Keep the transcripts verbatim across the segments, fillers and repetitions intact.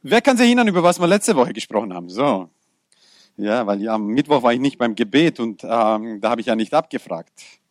wer kann sich erinnern, über was wir letzte Woche gesprochen haben? So. Ja, weil ja, am Mittwoch war ich nicht beim Gebet und ähm, da habe ich ja nicht abgefragt.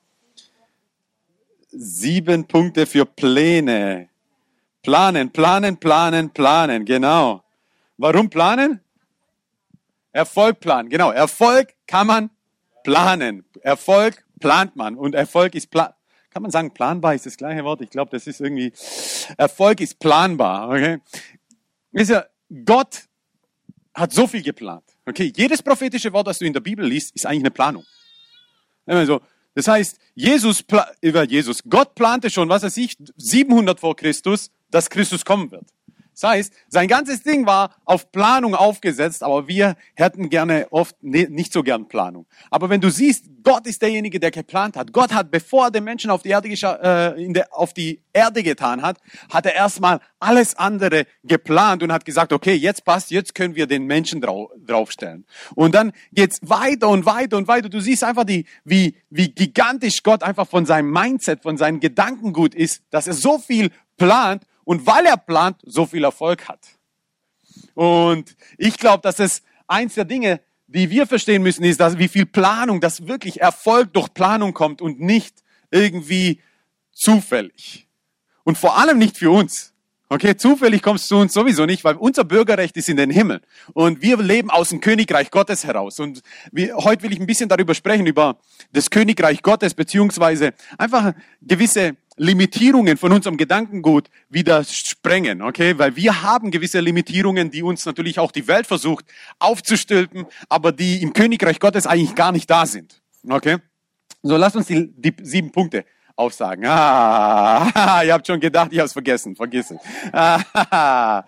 Sieben Punkte für Pläne. Planen, planen, planen, planen, genau. Warum planen? Erfolg planen, genau. Erfolg kann man planen. Erfolg plant man und Erfolg ist plan. Kann man sagen, planbar ist das gleiche Wort? Ich glaube, das ist irgendwie, Erfolg ist planbar, okay? Wisst ihr, Gott hat so viel geplant, okay? Jedes prophetische Wort, das du in der Bibel liest, ist eigentlich eine Planung. Also, das heißt, Jesus, über Jesus, Gott plante schon, was weiß ich, siebenhundert vor Christus, dass Christus kommen wird. Das heißt, sein ganzes Ding war auf Planung aufgesetzt, aber wir hätten gerne oft ne, nicht so gern Planung. Aber wenn du siehst, Gott ist derjenige, der geplant hat. Gott hat, bevor er den Menschen auf die Erde, äh, in der, auf die Erde getan hat, hat er erstmal alles andere geplant und hat gesagt, okay, jetzt passt, jetzt können wir den Menschen drau draufstellen. Und dann geht's weiter und weiter und weiter. Du siehst einfach, die, wie, wie gigantisch Gott einfach von seinem Mindset, von seinem Gedankengut ist, dass er so viel plant. Und weil er plant, so viel Erfolg hat. Und ich glaube, dass es eins der Dinge, die wir verstehen müssen, ist, dass wie viel Planung, dass wirklich Erfolg durch Planung kommt und nicht irgendwie zufällig. Und vor allem nicht für uns. Okay, zufällig kommst du uns sowieso nicht, weil unser Bürgerrecht ist in den Himmel. Und wir leben aus dem Königreich Gottes heraus. Und wir, heute will ich ein bisschen darüber sprechen, über das Königreich Gottes, beziehungsweise einfach gewisse Limitierungen von unserem Gedankengut wieder sprengen, okay? Weil wir haben gewisse Limitierungen, die uns natürlich auch die Welt versucht aufzustülpen, aber die im Königreich Gottes eigentlich gar nicht da sind, okay? So, lasst uns die, die sieben Punkte aufsagen. Ah, ihr habt schon gedacht, ich habe es vergessen. Vergiss es. Ah,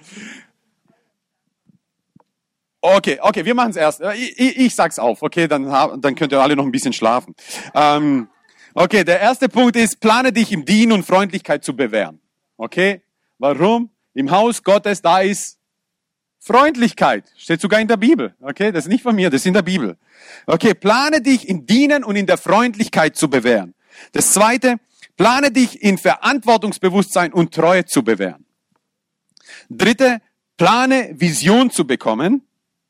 okay, okay, wir machen es erst. Ich, ich, ich sag's auf, okay? Dann, dann könnt ihr alle noch ein bisschen schlafen. Ähm, okay, der erste Punkt ist, plane dich im Dienen und Freundlichkeit zu bewähren. Okay? Warum? Im Haus Gottes, da ist Freundlichkeit. Steht sogar in der Bibel. Okay? Das ist nicht von mir, das ist in der Bibel. Okay, plane dich im Dienen und in der Freundlichkeit zu bewähren. Das zweite, plane dich in Verantwortungsbewusstsein und Treue zu bewähren. Dritte, plane Vision zu bekommen.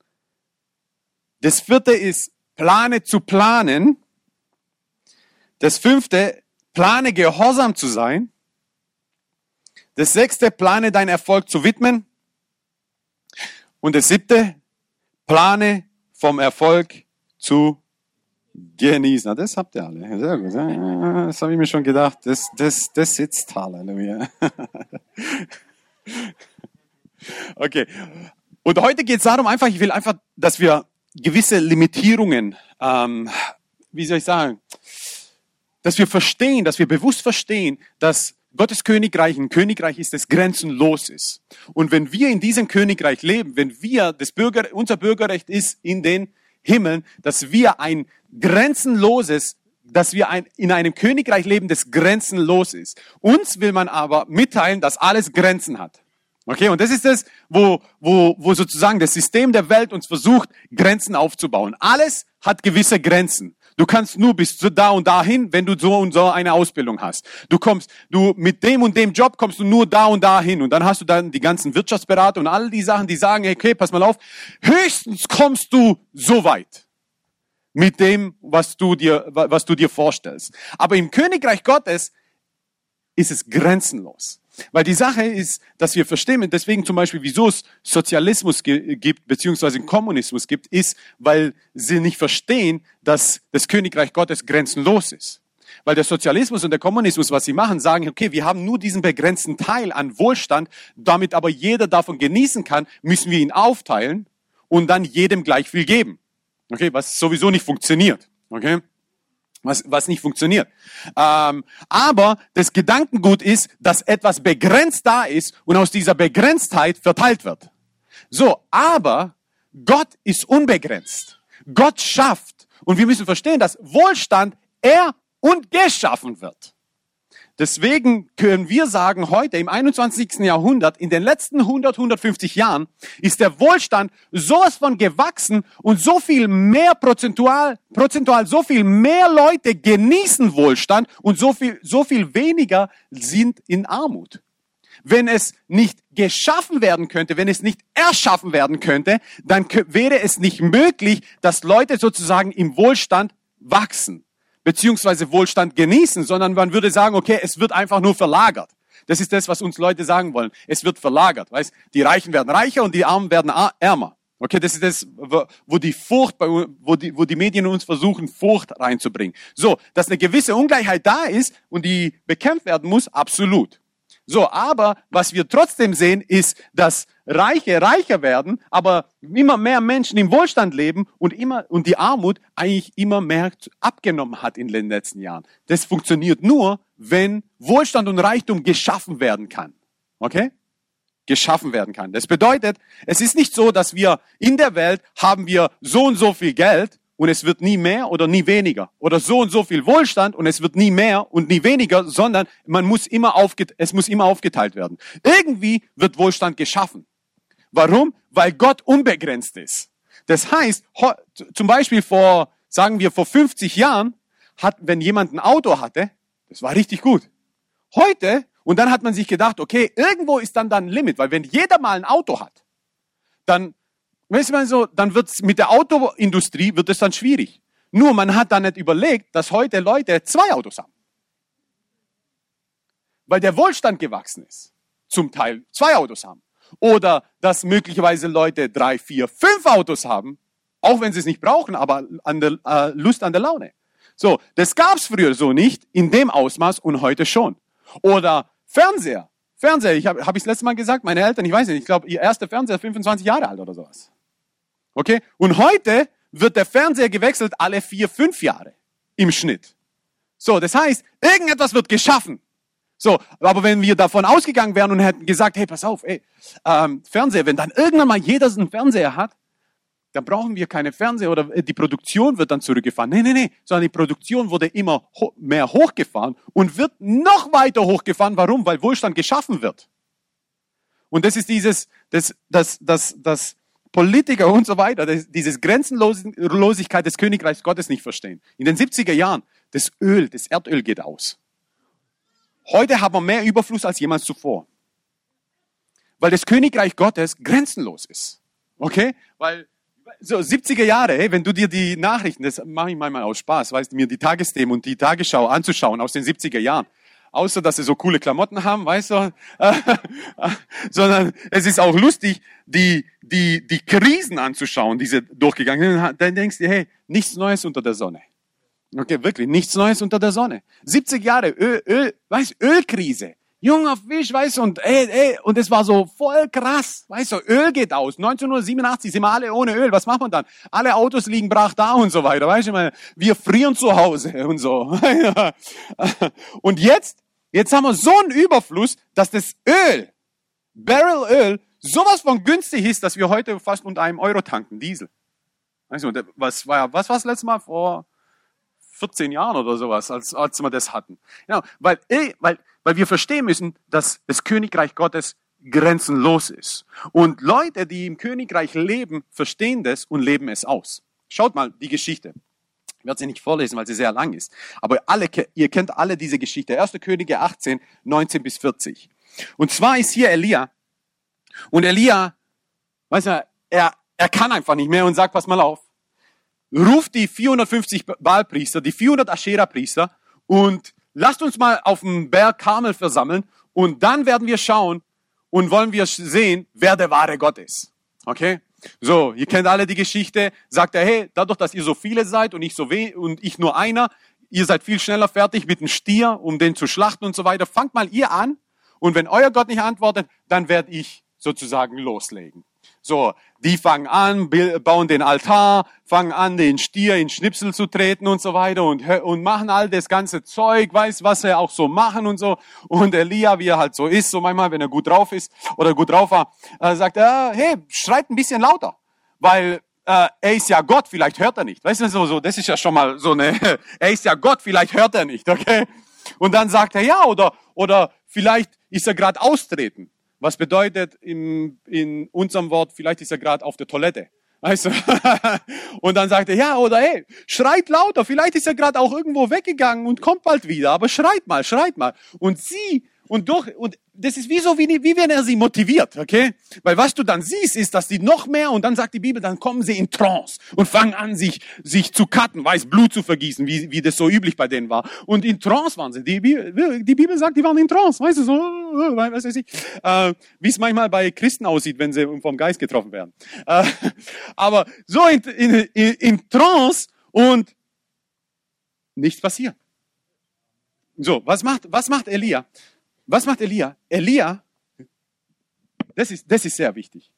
Das vierte ist, plane zu planen. Das fünfte, plane gehorsam zu sein. Das sechste, plane deinen Erfolg zu widmen. Und das siebte, plane vom Erfolg zu genießen. Das habt ihr alle. Sehr gut. Das habe ich mir schon gedacht. Das, das, das sitzt. Halleluja. Okay. Und heute geht es darum, einfach, ich will einfach, dass wir gewisse Limitierungen, ähm, wie soll ich sagen, dass wir verstehen, dass wir bewusst verstehen, dass Gottes Königreich ein Königreich ist, das grenzenlos ist. Und wenn wir in diesem Königreich leben, wenn wir, das Bürger, unser Bürgerrecht ist in den Himmeln, dass wir ein grenzenloses, dass wir ein, in einem Königreich leben, das grenzenlos ist. Uns will man aber mitteilen, dass alles Grenzen hat. Okay, und das ist das, wo, wo, wo sozusagen das System der Welt uns versucht, Grenzen aufzubauen. Alles hat gewisse Grenzen. Du kannst nur bis zu da und dahin, wenn du so und so eine Ausbildung hast. Du kommst, du mit dem und dem Job kommst du nur da und dahin. Und dann hast du dann die ganzen Wirtschaftsberater und all die Sachen, die sagen, okay, pass mal auf, höchstens kommst du so weit mit dem, was du dir, was du dir vorstellst. Aber im Königreich Gottes ist es grenzenlos. Weil die Sache ist, dass wir verstehen, und deswegen zum Beispiel, wieso es Sozialismus gibt, beziehungsweise Kommunismus gibt, ist, weil sie nicht verstehen, dass das Königreich Gottes grenzenlos ist. Weil der Sozialismus und der Kommunismus, was sie machen, sagen, okay, wir haben nur diesen begrenzten Teil an Wohlstand, damit aber jeder davon genießen kann, müssen wir ihn aufteilen und dann jedem gleich viel geben. Okay, was sowieso nicht funktioniert. Okay? Was, was nicht funktioniert. Ähm, aber das Gedankengut ist, dass etwas begrenzt da ist und aus dieser Begrenztheit verteilt wird. So, aber Gott ist unbegrenzt. Gott schafft. Und wir müssen verstehen, dass Wohlstand er und geschaffen wird. Deswegen können wir sagen, heute im einundzwanzigsten Jahrhundert, in den letzten hundert, hundertfünfzig Jahren, ist der Wohlstand sowas von gewachsen und so viel mehr prozentual, prozentual so viel mehr Leute genießen Wohlstand und so viel, so viel weniger sind in Armut. wenn es nicht geschaffen werden könnte, wenn es nicht erschaffen werden könnte, dann wäre es nicht möglich, dass Leute sozusagen im Wohlstand wachsen, beziehungsweise Wohlstand genießen, sondern man würde sagen, okay, es wird einfach nur verlagert. Das ist das, was uns Leute sagen wollen. Es wird verlagert. Weißt, die Reichen werden reicher und die Armen werden ärmer. Okay, das ist das, wo die Furcht, wo die, wo die Medien uns versuchen, Furcht reinzubringen. So, dass eine gewisse Ungleichheit da ist und die bekämpft werden muss, absolut. So, aber was wir trotzdem sehen, ist, dass Reiche reicher werden, aber immer mehr Menschen im Wohlstand leben und immer, und die Armut eigentlich immer mehr abgenommen hat in den letzten Jahren. Das funktioniert nur, wenn Wohlstand und Reichtum geschaffen werden kann. Okay? Geschaffen werden kann. Das bedeutet, es ist nicht so, dass wir in der Welt haben wir so und so viel Geld und es wird nie mehr oder nie weniger. Oder so und so viel Wohlstand und es wird nie mehr und nie weniger, sondern man muss immer aufget- es muss immer aufgeteilt werden. Irgendwie wird Wohlstand geschaffen. Warum? Weil Gott unbegrenzt ist. Das heißt, zum Beispiel vor, sagen wir, vor fünfzig Jahren, hat, wenn jemand ein Auto hatte, das war richtig gut. Heute, und dann hat man sich gedacht, okay, irgendwo ist dann dann ein Limit, weil wenn jeder mal ein Auto hat, dann, weißt du mal so, dann wird's mit der Autoindustrie wird es dann schwierig. Nur man hat dann nicht überlegt, dass heute Leute zwei Autos haben. Weil der Wohlstand gewachsen ist. Zum Teil zwei Autos haben. Oder dass möglicherweise Leute drei, vier, fünf Autos haben, auch wenn sie es nicht brauchen, aber an der, äh, Lust an der Laune. So, das gab's früher so nicht, in dem Ausmaß und heute schon. Oder Fernseher. Fernseher, ich habe hab ich das letzte Mal gesagt, meine Eltern, ich weiß nicht, ich glaube, ihr erster Fernseher ist fünfundzwanzig Jahre alt oder sowas. Okay? Und heute wird der Fernseher gewechselt alle vier, fünf Jahre im Schnitt. So, das heißt, irgendetwas wird geschaffen. So, aber wenn wir davon ausgegangen wären und hätten gesagt, hey, pass auf, ey, ähm, Fernseher, wenn dann irgendwann mal jeder einen Fernseher hat, dann brauchen wir keine Fernseher oder die Produktion wird dann zurückgefahren. Nee, nee, nee, sondern die Produktion wurde immer ho- mehr hochgefahren und wird noch weiter hochgefahren. Warum? Weil Wohlstand geschaffen wird. Und das ist dieses, das, das, das, das Politiker und so weiter, das, dieses Grenzenlosigkeit des Königreichs Gottes nicht verstehen. In den siebziger Jahren, das Öl, das Erdöl geht aus. Heute haben wir mehr Überfluss als jemals zuvor. Weil das Königreich Gottes grenzenlos ist. Okay? Weil, so siebziger Jahre, hey, wenn du dir die Nachrichten, das mache ich manchmal aus Spaß, weißt du, mir die Tagesthemen und die Tagesschau anzuschauen aus den siebziger Jahren. Außer, dass sie so coole Klamotten haben, weißt du, sondern es ist auch lustig, die, die, die Krisen anzuschauen, diese durchgegangen. Dann denkst du, hey, nichts Neues unter der Sonne. Okay, wirklich, nichts Neues unter der Sonne. siebzig Jahre, Öl, Öl, weißt, Ölkrise. Junger Fisch, weißt du, und, ey, ey, und es war so voll krass, weißt du, Öl geht aus. neunzehnhundertsiebenundachtzig sind wir alle ohne Öl. Was macht man dann? Alle Autos liegen brach da und so weiter, weißt du, ich meine, wir frieren zu Hause und so. Und jetzt, jetzt haben wir so einen Überfluss, dass das Öl, Barrelöl, sowas von günstig ist, dass wir heute fast unter einem Euro tanken, Diesel. Weißt du, was war, was war das letzte Mal vor vierzehn Jahren oder sowas, als, als wir das hatten. Genau, weil, weil, weil wir verstehen müssen, dass das Königreich Gottes grenzenlos ist. Und Leute, die im Königreich leben, verstehen das und leben es aus. Schaut mal die Geschichte. Ich werde sie nicht vorlesen, weil sie sehr lang ist. Aber alle, ihr kennt alle diese Geschichte. erster Könige achtzehn, neunzehn bis vierzig. Und zwar ist hier Elia. Und Elia, weißt du, er, er kann einfach nicht mehr und sagt, pass mal auf. Ruft die vierhundertfünfzig Baalpriester, die vierhundert Aschera-Priester und lasst uns mal auf dem Berg Karmel versammeln und dann werden wir schauen und wollen wir sehen, wer der wahre Gott ist. Okay? So, ihr kennt alle die Geschichte. Sagt er, hey, dadurch, dass ihr so viele seid und ich so weh und ich nur einer, ihr seid viel schneller fertig mit dem Stier, um den zu schlachten und so weiter. Fangt mal ihr an und wenn euer Gott nicht antwortet, dann werde ich sozusagen loslegen. So, die fangen an, bauen den Altar, fangen an, den Stier in Schnipsel zu treten und so weiter und, und machen all das ganze Zeug, weiß, was sie auch so machen und so. Und Elia, wie er halt so ist, so manchmal, wenn er gut drauf ist oder gut drauf war, äh, sagt er, hey, schreit ein bisschen lauter, weil äh, er ist ja Gott, vielleicht hört er nicht. Weißt du, so, so, das ist ja schon mal so eine, er ist ja Gott, vielleicht hört er nicht, okay? Und dann sagt er, ja, oder, oder vielleicht ist er gerade austreten. Was bedeutet in, in unserem Wort, vielleicht ist er gerade auf der Toilette. Weißt du? Und dann sagt er, ja, oder hey, schreit lauter, vielleicht ist er gerade auch irgendwo weggegangen und kommt bald wieder, aber schreit mal, schreit mal. Und sie Und durch, und das ist wie so, wie, wie wenn er sie motiviert, okay? Weil was du dann siehst, ist, dass die noch mehr, und dann sagt die Bibel, dann kommen sie in Trance und fangen an, sich, sich zu cutten, weiß Blut zu vergießen, wie, wie das so üblich bei denen war. Und in Trance waren sie. Die Bibel, die Bibel sagt, die waren in Trance, weißt du, so, was weiß ich, äh, wie es manchmal bei Christen aussieht, wenn sie vom Geist getroffen werden. Äh, aber so in, in, in, in Trance und nichts passiert. So, was macht, was macht Elia? Was macht Elia? Elia, das ist, das ist sehr wichtig.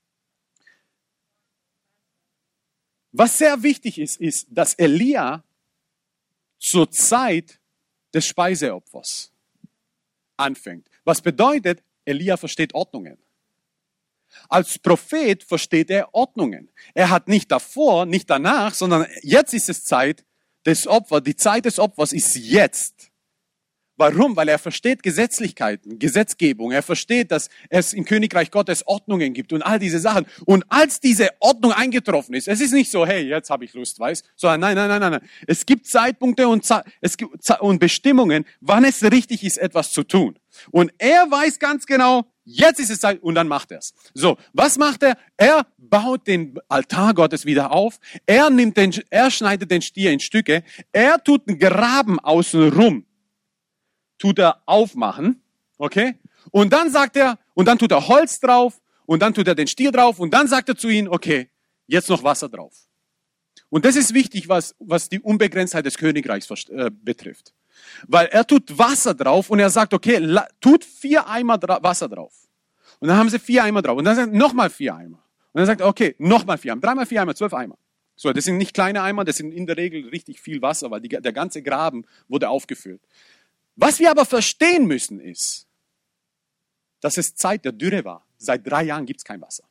Was sehr wichtig ist, ist, dass Elia zur Zeit des Speiseopfers anfängt. Was bedeutet, Elia versteht Ordnungen. Als Prophet versteht er Ordnungen. Er hat nicht davor, nicht danach, sondern jetzt ist es Zeit des Opfers. Die Zeit des Opfers ist jetzt. Warum? Weil er versteht Gesetzlichkeiten, Gesetzgebung. Er versteht, dass es im Königreich Gottes Ordnungen gibt und all diese Sachen. Und als diese Ordnung eingetroffen ist, es ist nicht so, hey, jetzt habe ich Lust, weißt? Sondern nein, nein, nein, nein, nein. Es gibt Zeitpunkte und, Ze- es gibt Ze- und Bestimmungen, wann es richtig ist, etwas zu tun. Und er weiß ganz genau, jetzt ist es Zeit, und dann macht er es. So, was macht er? Er baut den Altar Gottes wieder auf. Er nimmt den, er schneidet den Stier in Stücke. Er tut einen Graben außenrum. Tut er aufmachen, okay? Und dann sagt er, und dann tut er Holz drauf, und dann tut er den Stier drauf, und dann sagt er zu ihnen, okay, jetzt noch Wasser drauf. Und das ist wichtig, was, was die Unbegrenztheit des Königreichs äh, betrifft. Weil er tut Wasser drauf, und er sagt, okay, la, tut vier Eimer dra- Wasser drauf. Und dann haben sie vier Eimer drauf, und dann sagt er, nochmal vier Eimer. Und dann sagt er, okay, nochmal vier Eimer, dreimal vier Eimer, zwölf Eimer. So, das sind nicht kleine Eimer, das sind in der Regel richtig viel Wasser, weil die, der ganze Graben wurde aufgefüllt. Was wir aber verstehen müssen ist, dass es Zeit der Dürre war. Seit drei Jahren gibt es kein Wasser.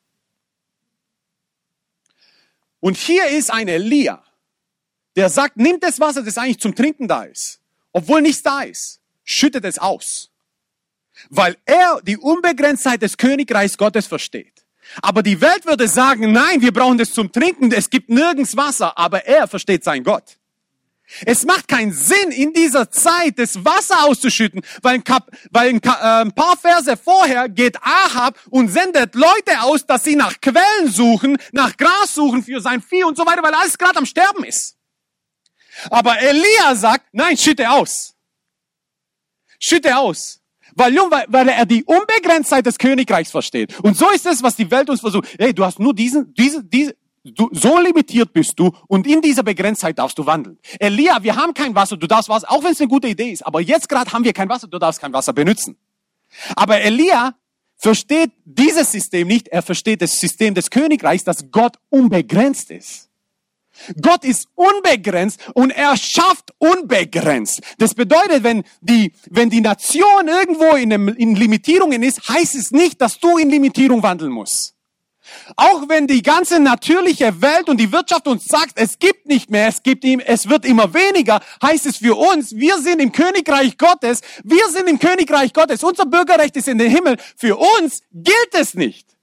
Und hier ist ein Elia, der sagt, nimmt das Wasser, das eigentlich zum Trinken da ist, obwohl nichts da ist, schüttet es aus. Weil er die Unbegrenztheit des Königreichs Gottes versteht. Aber die Welt würde sagen, nein, wir brauchen das zum Trinken, es gibt nirgends Wasser, aber er versteht seinen Gott. Es macht keinen Sinn, in dieser Zeit das Wasser auszuschütten, weil ein, Kap, weil ein, Ka, äh, ein paar Verse vorher geht Ahab und sendet Leute aus, dass sie nach Quellen suchen, nach Gras suchen für sein Vieh und so weiter, weil alles gerade am Sterben ist. Aber Elia sagt, nein, schütte aus. Schütte aus. Weil, weil er die Unbegrenztheit des Königreichs versteht. Und so ist es, was die Welt uns versucht. Hey, du hast nur diesen, diese, diese, Du, so limitiert bist du und in dieser Begrenztheit darfst du wandeln. Elia, wir haben kein Wasser, du darfst Wasser, auch wenn es eine gute Idee ist, aber jetzt gerade haben wir kein Wasser, du darfst kein Wasser benutzen. Aber Elia versteht dieses System nicht, er versteht das System des Königreichs, dass Gott unbegrenzt ist. Gott ist unbegrenzt und er schafft unbegrenzt. Das bedeutet, wenn die, wenn die Nation irgendwo in, einem, in Limitierungen ist, heißt es nicht, dass du in Limitierung wandeln musst. Auch wenn die ganze natürliche Welt und die Wirtschaft uns sagt, es gibt nicht mehr, es gibt ihm, es wird immer weniger, heißt es für uns, wir sind im Königreich Gottes, wir sind im Königreich Gottes, unser Bürgerrecht ist in den Himmel, für uns gilt es nicht.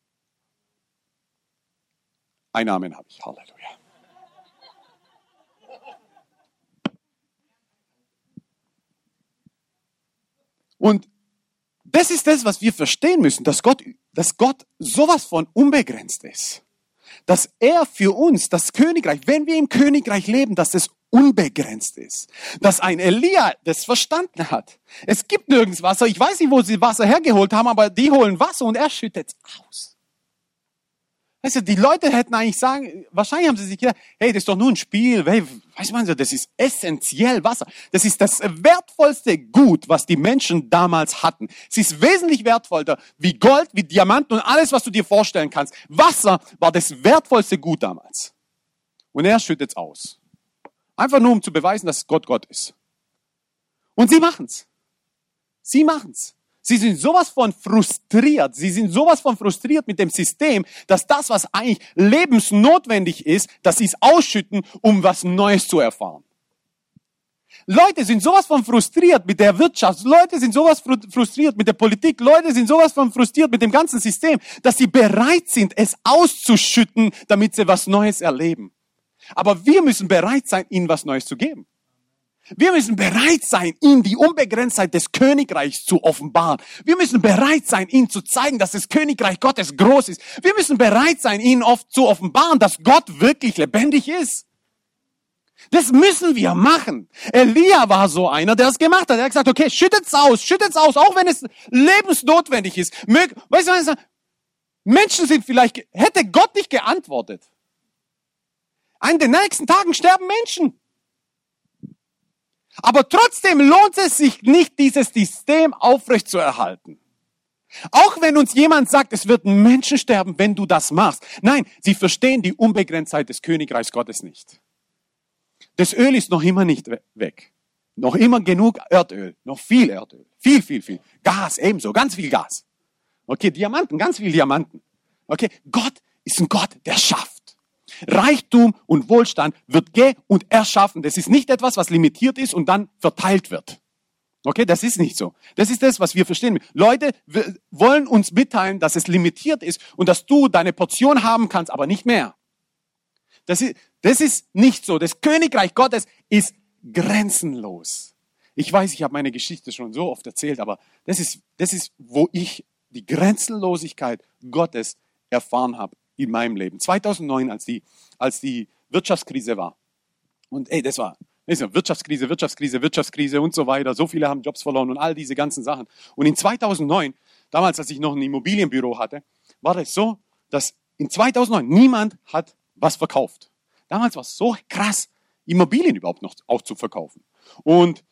Ein Amen habe ich, Halleluja. Und das ist das, was wir verstehen müssen, dass Gott, dass Gott sowas von unbegrenzt ist. Dass er für uns, das Königreich, wenn wir im Königreich leben, dass es unbegrenzt ist. Dass ein Elia das verstanden hat. Es gibt nirgends Wasser. Ich weiß nicht, wo sie Wasser hergeholt haben, aber die holen Wasser und er schüttet es aus. Weißt du, die Leute hätten eigentlich sagen, wahrscheinlich haben sie sich gedacht, hey, das ist doch nur ein Spiel. Hey, weißt man so, das ist essentiell Wasser. Das ist das wertvollste Gut, was die Menschen damals hatten. Es ist wesentlich wertvoller wie Gold, wie Diamanten und alles, was du dir vorstellen kannst. Wasser war das wertvollste Gut damals. Und er schüttet es aus. Einfach nur, um zu beweisen, dass Gott Gott ist. Und sie machen's. Sie machen's. Sie sind sowas von frustriert. Sie sind sowas von frustriert mit dem System, dass das, was eigentlich lebensnotwendig ist, dass sie es ausschütten, um was Neues zu erfahren. Leute sind sowas von frustriert mit der Wirtschaft. Leute sind sowas frustriert mit der Politik. Leute sind sowas von frustriert mit dem ganzen System, dass sie bereit sind, es auszuschütten, damit sie was Neues erleben. Aber wir müssen bereit sein, ihnen was Neues zu geben. Wir müssen bereit sein, ihm die Unbegrenztheit des Königreichs zu offenbaren. Wir müssen bereit sein, ihm zu zeigen, dass das Königreich Gottes groß ist. Wir müssen bereit sein, ihn oft zu offenbaren, dass Gott wirklich lebendig ist. Das müssen wir machen. Elia war so einer, der es gemacht hat. Er hat gesagt, okay, schüttet's aus, schüttet's aus, auch wenn es lebensnotwendig ist. Mög, weißt du, was ich sage? Menschen sind vielleicht, hätte Gott nicht geantwortet. In den nächsten Tagen sterben Menschen. Aber trotzdem lohnt es sich nicht, dieses System aufrechtzuerhalten. Auch wenn uns jemand sagt, es wird Menschen sterben, wenn du das machst. Nein, sie verstehen die Unbegrenztheit des Königreichs Gottes nicht. Das Öl ist noch immer nicht weg. Noch immer genug Erdöl. Noch viel Erdöl. Viel, viel, viel. Gas ebenso. Ganz viel Gas. Okay, Diamanten. Ganz viel Diamanten. Okay, Gott ist ein Gott, der schafft. Reichtum und Wohlstand wird ge- und erschaffen. Das ist nicht etwas, was limitiert ist und dann verteilt wird. Okay, das ist nicht so. Das ist das, was wir verstehen. Leute w- wollen uns mitteilen, dass es limitiert ist und dass du deine Portion haben kannst, aber nicht mehr. Das ist, das ist nicht so. Das Königreich Gottes ist grenzenlos. Ich weiß, ich habe meine Geschichte schon so oft erzählt, aber das ist, das ist, wo ich die Grenzenlosigkeit Gottes erfahren habe in meinem Leben. zweitausendneun, als die, als die Wirtschaftskrise war. Und ey, das war, das war Wirtschaftskrise, Wirtschaftskrise, Wirtschaftskrise und so weiter. So viele haben Jobs verloren und all diese ganzen Sachen. Und in zweitausendneun, damals, als ich noch ein Immobilienbüro hatte, war das so, dass in zweitausendneun niemand hat was verkauft. Damals war es so krass, Immobilien überhaupt noch auch zu verkaufen. Und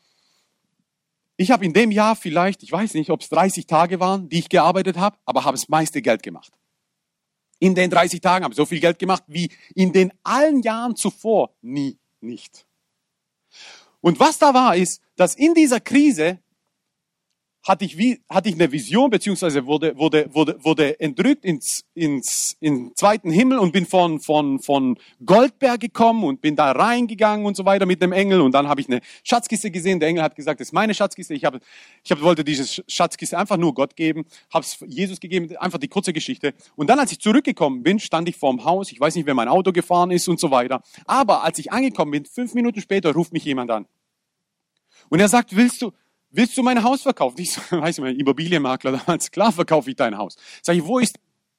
ich habe in dem Jahr vielleicht, ich weiß nicht, ob es dreißig Tage waren, die ich gearbeitet habe, aber habe das meiste Geld gemacht. In den dreißig Tagen habe ich so viel Geld gemacht, wie in den allen Jahren zuvor nie nicht. Und was da war, ist, dass in dieser Krise hatte ich, wie, hatte ich eine Vision, beziehungsweise wurde, wurde, wurde, wurde entrückt ins, ins, in zweiten Himmel und bin von, von, von Goldberg gekommen und bin da reingegangen und so weiter mit einem Engel. Und dann habe ich eine Schatzkiste gesehen. Der Engel hat gesagt, das ist meine Schatzkiste. Ich habe, ich habe, wollte diese Schatzkiste einfach nur Gott geben, habe es Jesus gegeben, einfach die kurze Geschichte. Und dann, als ich zurückgekommen bin, stand ich vorm Haus. Ich weiß nicht, wer mein Auto gefahren ist und so weiter. Aber als ich angekommen bin, fünf Minuten später, ruft mich jemand an. Und er sagt, willst du, Willst du mein Haus verkaufen? Ich so, weiß nicht, Immobilienmakler damals, klar verkaufe ich dein Haus. Sag ich, wo ist?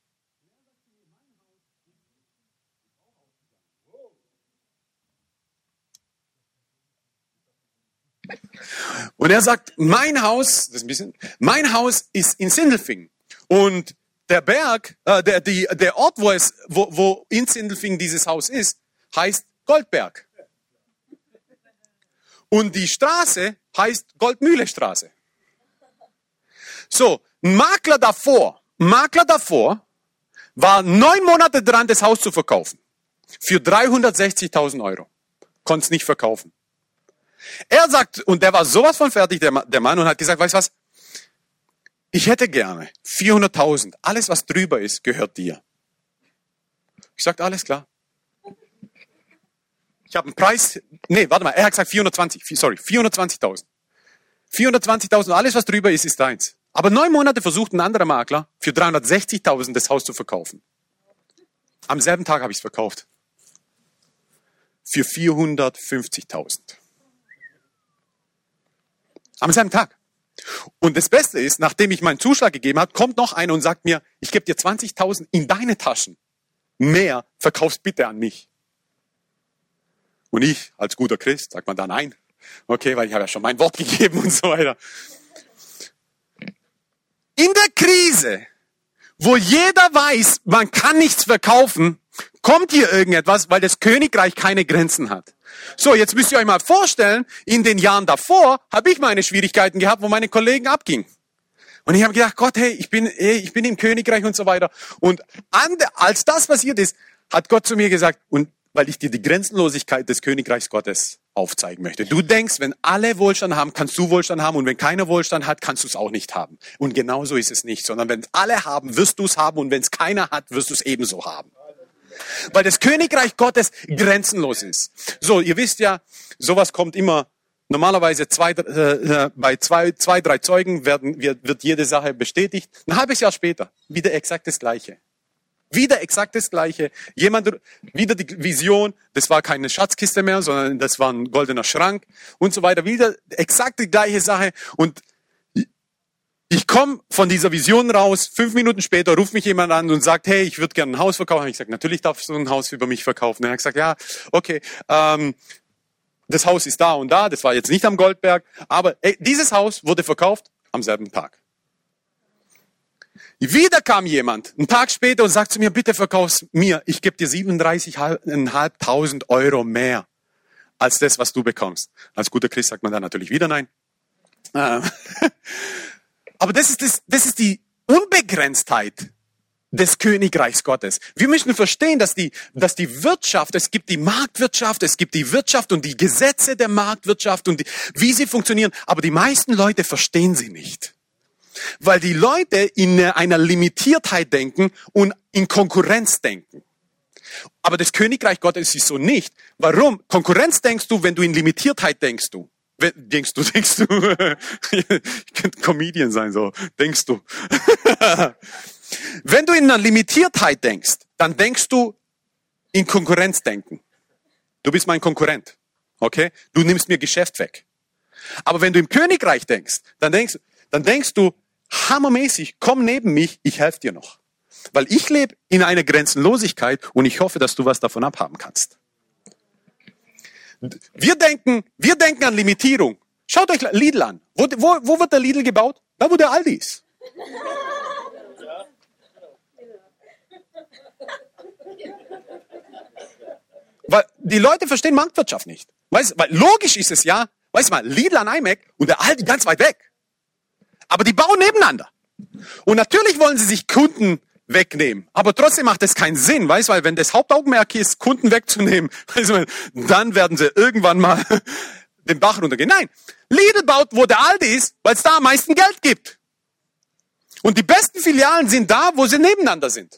Und er sagt, mein Haus, das ist ein bisschen, mein Haus ist in Sindelfingen. Und der Berg, äh, der, die, der Ort, wo es, wo, wo in Sindelfingen dieses Haus ist, heißt Goldberg. Und die Straße heißt Goldmühle-Straße. So, ein Makler davor, Makler davor war neun Monate dran, das Haus zu verkaufen. Für dreihundertsechzigtausend Euro. Konnte es nicht verkaufen. Er sagt, und der war sowas von fertig, der, der Mann, und hat gesagt, weißt du was? Ich hätte gerne vierhunderttausend. Alles, was drüber ist, gehört dir. Ich sagte, alles klar. Ich habe einen Preis, nee, warte mal, er hat gesagt vierhundertzwanzig, sorry, vierhundertzwanzigtausend. vierhundertzwanzigtausend, alles was drüber ist, ist deins. Aber neun Monate versucht ein anderer Makler für dreihundertsechzigtausend das Haus zu verkaufen. Am selben Tag habe ich es verkauft. Für vierhundertfünfzigtausend. Am selben Tag. Und das Beste ist, nachdem ich meinen Zuschlag gegeben habe, kommt noch einer und sagt mir, ich gebe dir zwanzigtausend in deine Taschen. Mehr verkaufst bitte an mich. Und ich, als guter Christ, sagt man da nein. Okay, weil ich habe ja schon mein Wort gegeben und so weiter. In der Krise, wo jeder weiß, man kann nichts verkaufen, kommt hier irgendetwas, weil das Königreich keine Grenzen hat. So, jetzt müsst ihr euch mal vorstellen, in den Jahren davor habe ich meine Schwierigkeiten gehabt, wo meine Kollegen abgingen. Und ich habe gedacht, Gott, hey, ich bin, hey, ich bin im Königreich und so weiter. Und an, als das passiert ist, hat Gott zu mir gesagt, und weil ich dir die Grenzenlosigkeit des Königreichs Gottes aufzeigen möchte. Du denkst, wenn alle Wohlstand haben, kannst du Wohlstand haben, und wenn keiner Wohlstand hat, kannst du es auch nicht haben. Und genauso ist es nicht, sondern wenn alle haben, wirst du es haben, und wenn es keiner hat, wirst du es ebenso haben. Weil das Königreich Gottes grenzenlos ist. So, ihr wisst ja, sowas kommt immer, normalerweise zwei, äh, bei zwei, zwei, drei Zeugen werden, wird, wird jede Sache bestätigt. Ein halbes Jahr später wieder exakt das Gleiche. Wieder exakt das Gleiche. Jemand, wieder die Vision, das war keine Schatzkiste mehr, sondern das war ein goldener Schrank und so weiter. Wieder exakt die gleiche Sache. Und ich komme von dieser Vision raus, fünf Minuten später ruft mich jemand an und sagt, hey, ich würde gerne ein Haus verkaufen. Ich sage, natürlich darfst du ein Haus über mich verkaufen. Er hat gesagt, ja, okay, ähm, das Haus ist da und da, das war jetzt nicht am Goldberg, aber ey, dieses Haus wurde verkauft am selben Tag. Wieder kam jemand, einen Tag später und sagt zu mir, bitte verkauf's mir, ich gebe dir siebenunddreißigtausend Euro mehr als das, was du bekommst. Als guter Christ sagt man dann natürlich wieder nein. Aber das ist, das, das ist die Unbegrenztheit des Königreichs Gottes. Wir müssen verstehen, dass die, dass die Wirtschaft, es gibt die Marktwirtschaft, es gibt die Wirtschaft und die Gesetze der Marktwirtschaft und die, wie sie funktionieren, aber die meisten Leute verstehen sie nicht. Weil die Leute in einer Limitiertheit denken und in Konkurrenz denken. Aber das Königreich Gottes ist so nicht. Warum? Konkurrenz denkst du, wenn du in Limitiertheit denkst du. Denkst du, denkst du. Ich könnte Comedian sein, so. Denkst du. Wenn du in einer Limitiertheit denkst, dann denkst du in Konkurrenzdenken. Du bist mein Konkurrent. Okay? Du nimmst mir Geschäft weg. Aber wenn du im Königreich denkst, dann denkst, dann denkst du, hammermäßig, komm neben mich, ich helfe dir noch. Weil ich lebe in einer Grenzenlosigkeit und ich hoffe, dass du was davon abhaben kannst. Wir denken, wir denken an Limitierung. Schaut euch Lidl an. Wo, wo, wo wird der Lidl gebaut? Da, wo der Aldi ist. Weil die Leute verstehen Marktwirtschaft nicht. Weißt, weil logisch ist es ja, weißt du mal, Lidl an iMac und der Aldi ganz weit weg. Aber die bauen nebeneinander. Und natürlich wollen sie sich Kunden wegnehmen. Aber trotzdem macht es keinen Sinn, weißt du, weil wenn das Hauptaugenmerk ist, Kunden wegzunehmen, weißt du, dann werden sie irgendwann mal den Bach runtergehen. Nein, Lidl baut, wo der Aldi ist, weil es da am meisten Geld gibt. Und die besten Filialen sind da, wo sie nebeneinander sind.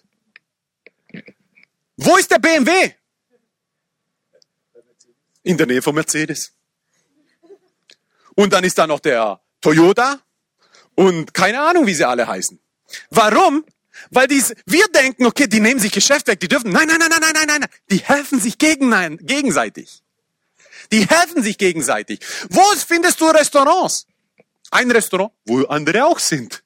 Wo ist der B M W? In der Nähe von Mercedes. Und dann ist da noch der Toyota und keine Ahnung, wie sie alle heißen. Warum? Weil dies, wir denken, okay, die nehmen sich Geschäft weg, die dürfen. Nein, nein, nein, nein, nein, nein, nein, nein. Die helfen sich gegen, nein, gegenseitig. Die helfen sich gegenseitig. Wo findest du Restaurants? Ein Restaurant, wo andere auch sind.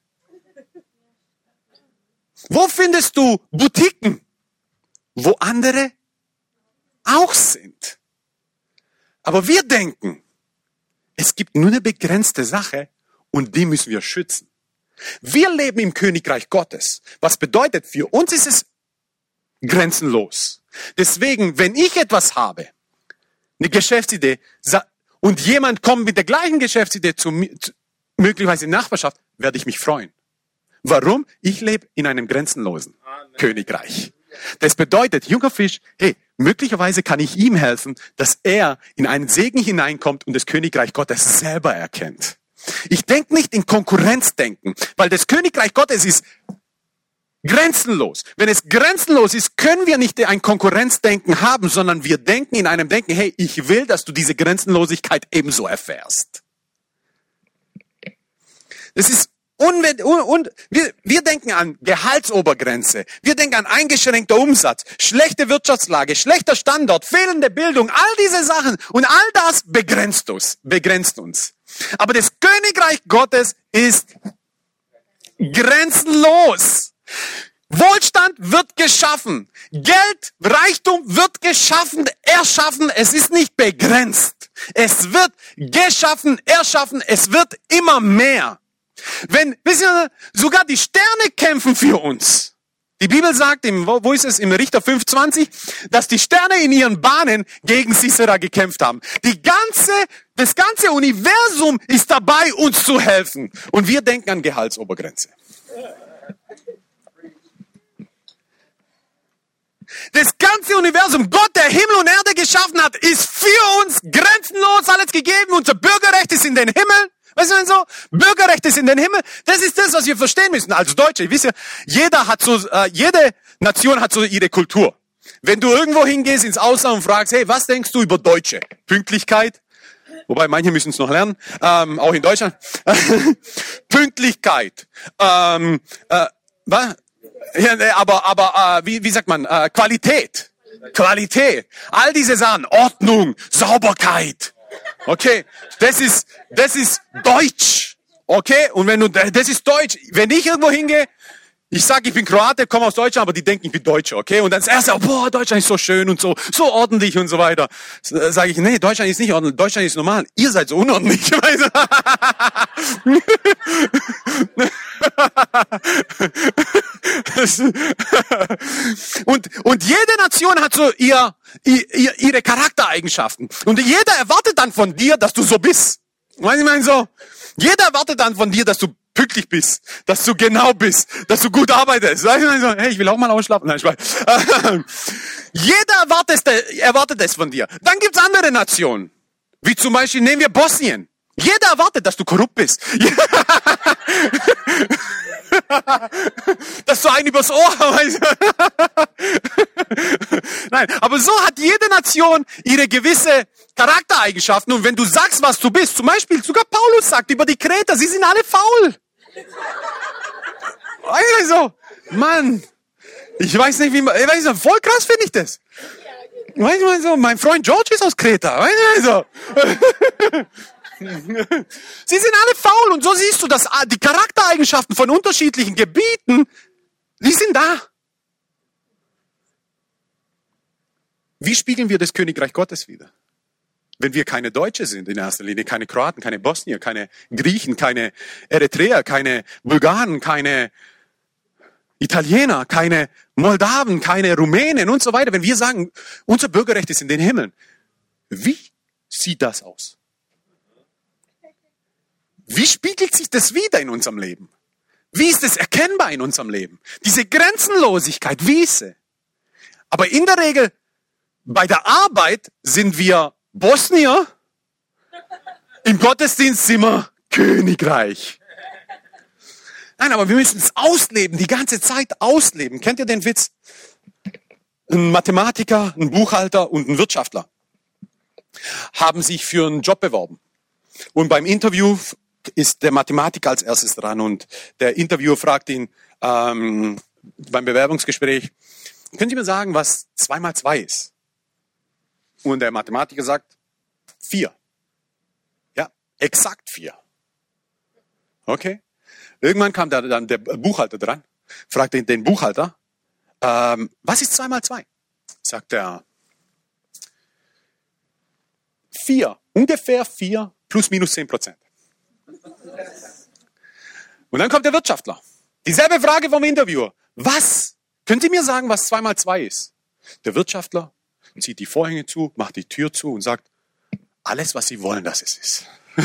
Wo findest du Boutiquen? Wo andere auch sind. Aber wir denken, es gibt nur eine begrenzte Sache und die müssen wir schützen. Wir leben im Königreich Gottes. Was bedeutet, für uns ist es grenzenlos. Deswegen, wenn ich etwas habe, eine Geschäftsidee, und jemand kommt mit der gleichen Geschäftsidee zu mir, möglicherweise in Nachbarschaft, werde ich mich freuen. Warum? Ich lebe in einem grenzenlosen Amen. Königreich. Das bedeutet, junger Fisch, hey, möglicherweise kann ich ihm helfen, dass er in einen Segen hineinkommt und das Königreich Gottes selber erkennt. Ich denke nicht in Konkurrenzdenken, weil das Königreich Gottes ist grenzenlos. Wenn es grenzenlos ist, können wir nicht ein Konkurrenzdenken haben, sondern wir denken in einem Denken, hey, ich will, dass du diese Grenzenlosigkeit ebenso erfährst. Das ist Und, und, und wir, wir denken an Gehaltsobergrenze, wir denken an eingeschränkter Umsatz, schlechte Wirtschaftslage, schlechter Standort, fehlende Bildung, all diese Sachen und all das begrenzt uns, begrenzt uns. Aber das Königreich Gottes ist grenzenlos. Wohlstand wird geschaffen, Geld, Reichtum wird geschaffen, erschaffen, es ist nicht begrenzt. Es wird geschaffen, erschaffen, es wird immer mehr. Wenn, wisst ihr, sogar die Sterne kämpfen für uns. Die Bibel sagt, im, wo, wo ist es, im Richter fünf zwanzig, dass die Sterne in ihren Bahnen gegen Sisera gekämpft haben. Die ganze, das ganze Universum ist dabei, uns zu helfen. Und wir denken an Gehaltsobergrenze. Das ganze Universum, Gott, der Himmel und Erde geschaffen hat, ist für uns grenzenlos alles gegeben. Unser Bürgerrecht ist in den Himmel. Weißt du denn so? Bürgerrecht ist in den Himmel. Das ist das, was wir verstehen müssen als Deutsche. Wisst ihr, jeder hat so, äh, jede Nation hat so ihre Kultur. Wenn du irgendwo hingehst ins Ausland und fragst, hey, was denkst du über Deutsche? Pünktlichkeit. Wobei, manche müssen es noch lernen, ähm, auch in Deutschland. Pünktlichkeit. Ähm, äh, was? Ja, nee, aber, aber, äh, wie, wie sagt man, äh, Qualität. Qualität. All diese Sachen. Ordnung, Sauberkeit. Okay. Das ist, das ist Deutsch. Okay. Und wenn du, das ist Deutsch. Wenn ich irgendwo hingehe, ich sage, ich bin Kroate, komme aus Deutschland, aber die denken, ich bin Deutscher, okay? Und dann das erste, boah, Deutschland ist so schön und so, so ordentlich und so weiter. Sage ich, nee, Deutschland ist nicht ordentlich, Deutschland ist normal. Ihr seid so unordentlich. und, und jede Nation hat so ihr, ihr, ihre Charaktereigenschaften. Und jeder erwartet dann von dir, dass du so bist. Weißt du, ich meine so, jeder erwartet dann von dir, dass du pünktlich bist, dass du genau bist, dass du gut arbeitest. Hey, ich will auch mal ausschlafen. Nein, Spaß. Jeder erwartet, erwartet es von dir. Dann gibt's andere Nationen, wie zum Beispiel, nehmen wir Bosnien. Jeder erwartet, dass du korrupt bist. Dass du einen übers Ohr hast. Nein, aber so hat jede Nation ihre gewisse Charaktereigenschaften. Und wenn du sagst, was du bist, zum Beispiel sogar Paulus sagt über die Kreter, sie sind alle faul. Also, Mann, ich weiß nicht, wie man, ich weiß nicht, voll krass finde ich das. Weißt du, so, mein Freund George ist aus Kreta. Weißt du, so. Sie sind alle faul und so siehst du, dass die Charaktereigenschaften von unterschiedlichen Gebieten, die sind da. Wie spiegeln wir das Königreich Gottes wider? Wenn wir keine Deutsche sind in erster Linie, keine Kroaten, keine Bosnier, keine Griechen, keine Eritreer, keine Bulgaren, keine Italiener, keine Moldawen, keine Rumänen und so weiter. Wenn wir sagen, unser Bürgerrecht ist in den Himmeln, wie sieht das aus? Wie spiegelt sich das wider in unserem Leben? Wie ist es erkennbar in unserem Leben? Diese Grenzenlosigkeit, wie ist sie? Aber in der Regel, bei der Arbeit sind wir Bosnier, im Gottesdienst sind wir Königreich. Nein, aber wir müssen es ausleben, die ganze Zeit ausleben. Kennt ihr den Witz? Ein Mathematiker, ein Buchhalter und ein Wirtschaftler haben sich für einen Job beworben. Und beim Interview ist der Mathematiker als erstes dran und der Interviewer fragt ihn ähm, beim Bewerbungsgespräch, können Sie mir sagen, was zwei mal zwei ist? Und der Mathematiker sagt, vier. Ja, exakt vier. Okay. Irgendwann kam der, dann der Buchhalter dran, fragte den Buchhalter, ähm, was ist zwei mal zwei? Sagt er, vier, ungefähr vier plus minus zehn Prozent. Und dann kommt der Wirtschaftler. Dieselbe Frage vom Interviewer. Was? Können Sie mir sagen, was zwei mal zwei ist? Der Wirtschaftler zieht die Vorhänge zu, macht die Tür zu und sagt, alles, was Sie wollen, dass es ist.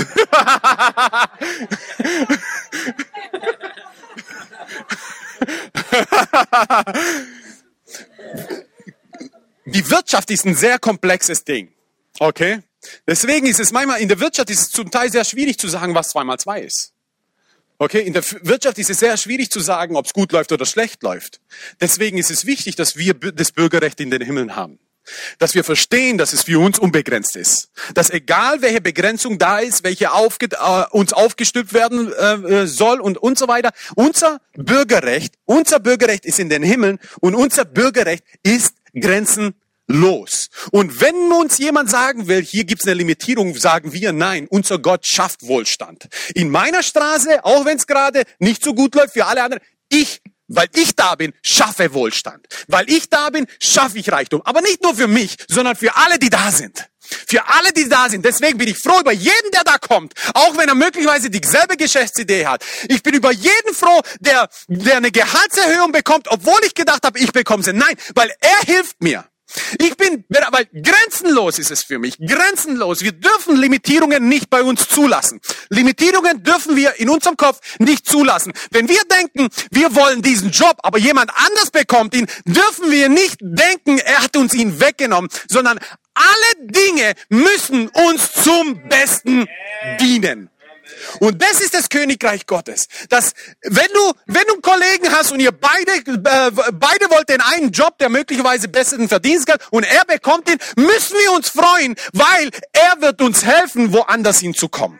Die Wirtschaft ist ein sehr komplexes Ding. Okay? Deswegen ist es manchmal, in der Wirtschaft ist es zum Teil sehr schwierig zu sagen, was zwei mal zwei ist. Okay? In der Wirtschaft ist es sehr schwierig zu sagen, ob es gut läuft oder schlecht läuft. Deswegen ist es wichtig, dass wir das Bürgerrecht in den Himmeln haben. Dass wir verstehen, dass es für uns unbegrenzt ist. Dass egal welche Begrenzung da ist, welche aufge, äh, uns aufgestülpt werden äh, soll und, und so weiter, unser Bürgerrecht, unser Bürgerrecht ist in den Himmeln und unser Bürgerrecht ist grenzenlos. Und wenn uns jemand sagen will, hier gibt's eine Limitierung, sagen wir nein, unser Gott schafft Wohlstand. In meiner Straße, auch wenn es gerade nicht so gut läuft für alle anderen, ich Weil ich da bin, schaffe Wohlstand. Weil ich da bin, schaffe ich Reichtum. Aber nicht nur für mich, sondern für alle, die da sind. Für alle, die da sind. Deswegen bin ich froh über jeden, der da kommt. Auch wenn er möglicherweise dieselbe Geschäftsidee hat. Ich bin über jeden froh, der, der eine Gehaltserhöhung bekommt, obwohl ich gedacht habe, ich bekomme sie. Nein, weil er hilft mir. Ich bin, weil grenzenlos ist es für mich, grenzenlos. Wir dürfen Limitierungen nicht bei uns zulassen. Limitierungen dürfen wir in unserem Kopf nicht zulassen. Wenn wir denken, wir wollen diesen Job, aber jemand anders bekommt ihn, dürfen wir nicht denken, er hat uns ihn weggenommen, sondern alle Dinge müssen uns zum Besten dienen. Und das ist das Königreich Gottes. Dass, wenn du, wenn du einen Kollegen hast und ihr beide, äh, beide wollt den einen Job, der möglicherweise besseren Verdienst hat, und er bekommt ihn, müssen wir uns freuen, weil er wird uns helfen, woanders hinzukommen.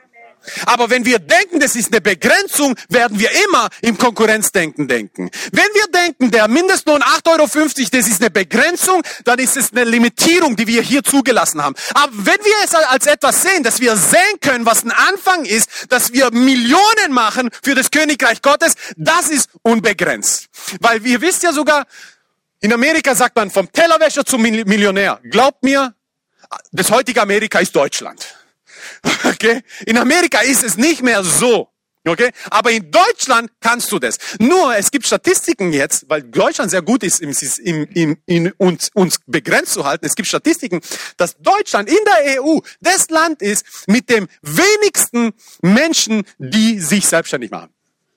Aber wenn wir denken, das ist eine Begrenzung, werden wir immer im Konkurrenzdenken denken. Wenn wir denken, der Mindestlohn acht Euro fünfzig, das ist eine Begrenzung, dann ist es eine Limitierung, die wir hier zugelassen haben. Aber wenn wir es als etwas sehen, dass wir sehen können, was ein Anfang ist, dass wir Millionen machen für das Königreich Gottes, das ist unbegrenzt. Weil ihr wisst ja sogar, in Amerika sagt man vom Tellerwäscher zum Millionär. Glaubt mir, das heutige Amerika ist Deutschland. Okay? In Amerika ist es nicht mehr so. Okay? Aber in Deutschland kannst du das. Nur, es gibt Statistiken jetzt, weil Deutschland sehr gut ist, im, im, im, in uns, uns begrenzt zu halten. Es gibt Statistiken, dass Deutschland in der E U das Land ist mit dem wenigsten Menschen, die sich selbstständig machen.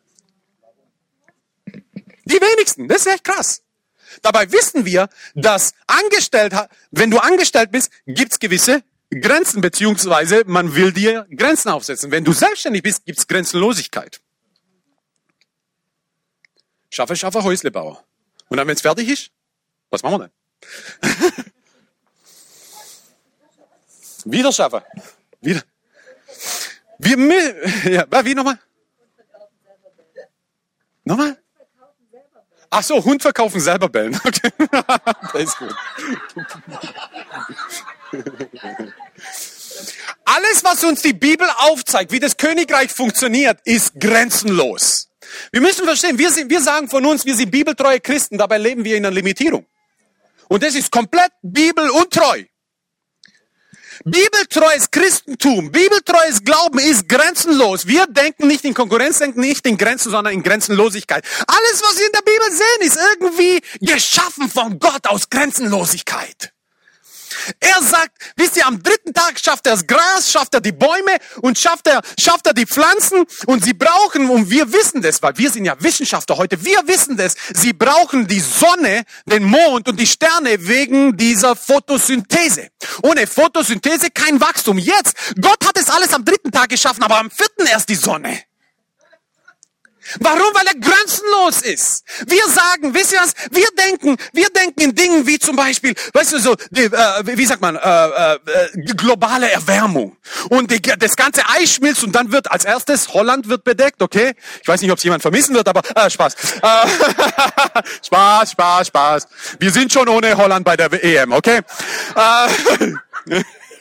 Die wenigsten. Das ist echt krass. Dabei wissen wir, dass angestellt, wenn du angestellt bist, gibt's gewisse Grenzen, beziehungsweise man will dir Grenzen aufsetzen. Wenn du selbstständig bist, gibt's Grenzenlosigkeit. Schaffe, schaffe, Häuslebauer. Und dann, wenn es fertig ist, was machen wir denn? Wieder schaffen. Wieder. Wir, ja, wie nochmal? Nochmal? Ach so, Hund verkaufen, selber bellen. Okay. Das ist gut. Alles, was uns die Bibel aufzeigt, wie das Königreich funktioniert, ist grenzenlos. Wir müssen verstehen, wir, sind, wir sagen von uns, wir sind bibeltreue Christen, dabei leben wir in einer Limitierung. Und das ist komplett bibeluntreu. Bibeltreues Christentum, bibeltreues Glauben ist grenzenlos. Wir denken nicht in Konkurrenz, denken nicht in Grenzen, sondern in Grenzenlosigkeit. Alles, was wir in der Bibel sehen, ist irgendwie geschaffen von Gott aus Grenzenlosigkeit. Er sagt, wisst ihr, am dritten Tag schafft er das Gras, schafft er die Bäume und schafft er, schafft er die Pflanzen und sie brauchen, und wir wissen das, weil wir sind ja Wissenschaftler heute, wir wissen das, sie brauchen die Sonne, den Mond und die Sterne wegen dieser Photosynthese. Ohne Photosynthese kein Wachstum. Jetzt, Gott hat es alles am dritten Tag geschaffen, aber am vierten erst die Sonne. Warum? Weil er grenzenlos ist. Wir sagen, wisst ihr was? Wir denken, wir denken in Dingen wie zum Beispiel, weißt du so, die, äh, wie sagt man, äh, äh, globale Erwärmung. Und die, das ganze Eis schmilzt und dann wird als erstes Holland wird bedeckt, okay? Ich weiß nicht, ob es jemand vermissen wird, aber äh, Spaß. Äh, Spaß, Spaß, Spaß. Wir sind schon ohne Holland bei der E M, okay? Äh,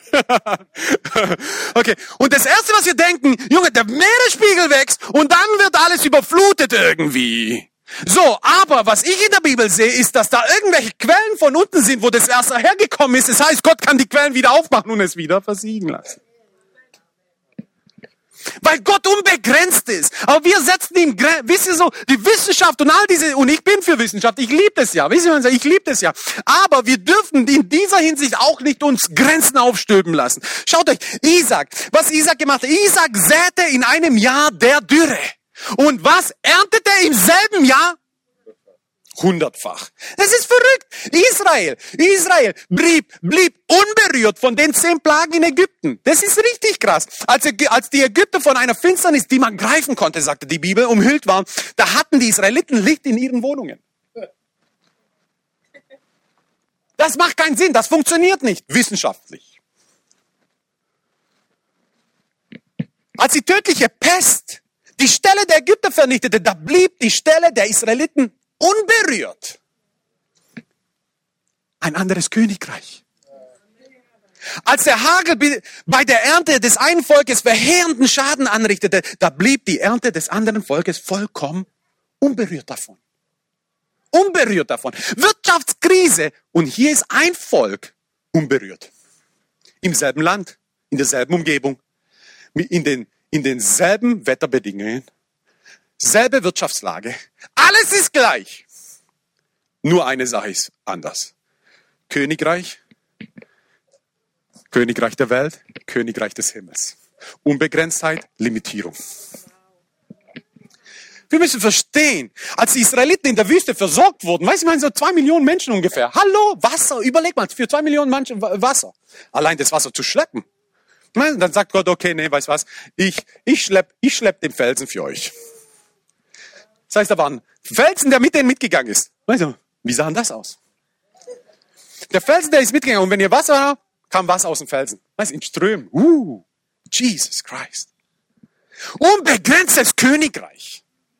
Okay, und das Erste, was wir denken, Junge, der Meeresspiegel wächst und dann wird alles überflutet irgendwie. So, aber was ich in der Bibel sehe, ist, dass da irgendwelche Quellen von unten sind, wo das Wasser hergekommen ist. Das heißt, Gott kann die Quellen wieder aufmachen und es wieder versiegen lassen. Weil Gott unbegrenzt ist. Aber wir setzen ihm, wisst ihr so, die Wissenschaft und all diese, und ich bin für Wissenschaft, ich liebe das ja, wisst ihr, ich liebe das ja. Aber wir dürfen in dieser Hinsicht auch nicht uns Grenzen aufstülpen lassen. Schaut euch, Isaac, was Isaac gemacht hat. Isaac säte in einem Jahr der Dürre. Und was erntet er im selben Jahr? Hundertfach. Das ist verrückt. Israel, Israel blieb, blieb unberührt von den zehn Plagen in Ägypten. Das ist richtig krass. Als, als die Ägypter von einer Finsternis, die man greifen konnte, sagte die Bibel, umhüllt waren, da hatten die Israeliten Licht in ihren Wohnungen. Das macht keinen Sinn, das funktioniert nicht, wissenschaftlich. Als die tödliche Pest die Ställe der Ägypter vernichtete, da blieb die Ställe der Israeliten unberührt. Ein anderes Königreich. Als der Hagel bei der Ernte des einen Volkes verheerenden Schaden anrichtete, da blieb die Ernte des anderen Volkes vollkommen unberührt davon. Unberührt davon. Wirtschaftskrise. Und hier ist ein Volk unberührt. Im selben Land, in derselben Umgebung, in den, in denselben Wetterbedingungen. Selbe Wirtschaftslage. Alles ist gleich. Nur eine Sache ist anders. Königreich, Königreich der Welt, Königreich des Himmels. Unbegrenztheit, Limitierung. Wir müssen verstehen, als die Israeliten in der Wüste versorgt wurden, weißt du, ich so zwei Millionen Menschen ungefähr. Hallo, Wasser, überleg mal, für zwei Millionen Menschen Wasser. Allein das Wasser zu schleppen. Dann sagt Gott, okay, nee, weißt du was, ich, ich schlepp, ich schlepp den Felsen für euch. Das heißt, da war ein Felsen, der mit denen mitgegangen ist. Weißt du, wie sah denn das aus? Der Felsen, der ist mitgegangen. Und wenn ihr Wasser habt, kam Wasser aus dem Felsen. Weißt du, in Strömen. Uh, Jesus Christ. Unbegrenztes Königreich.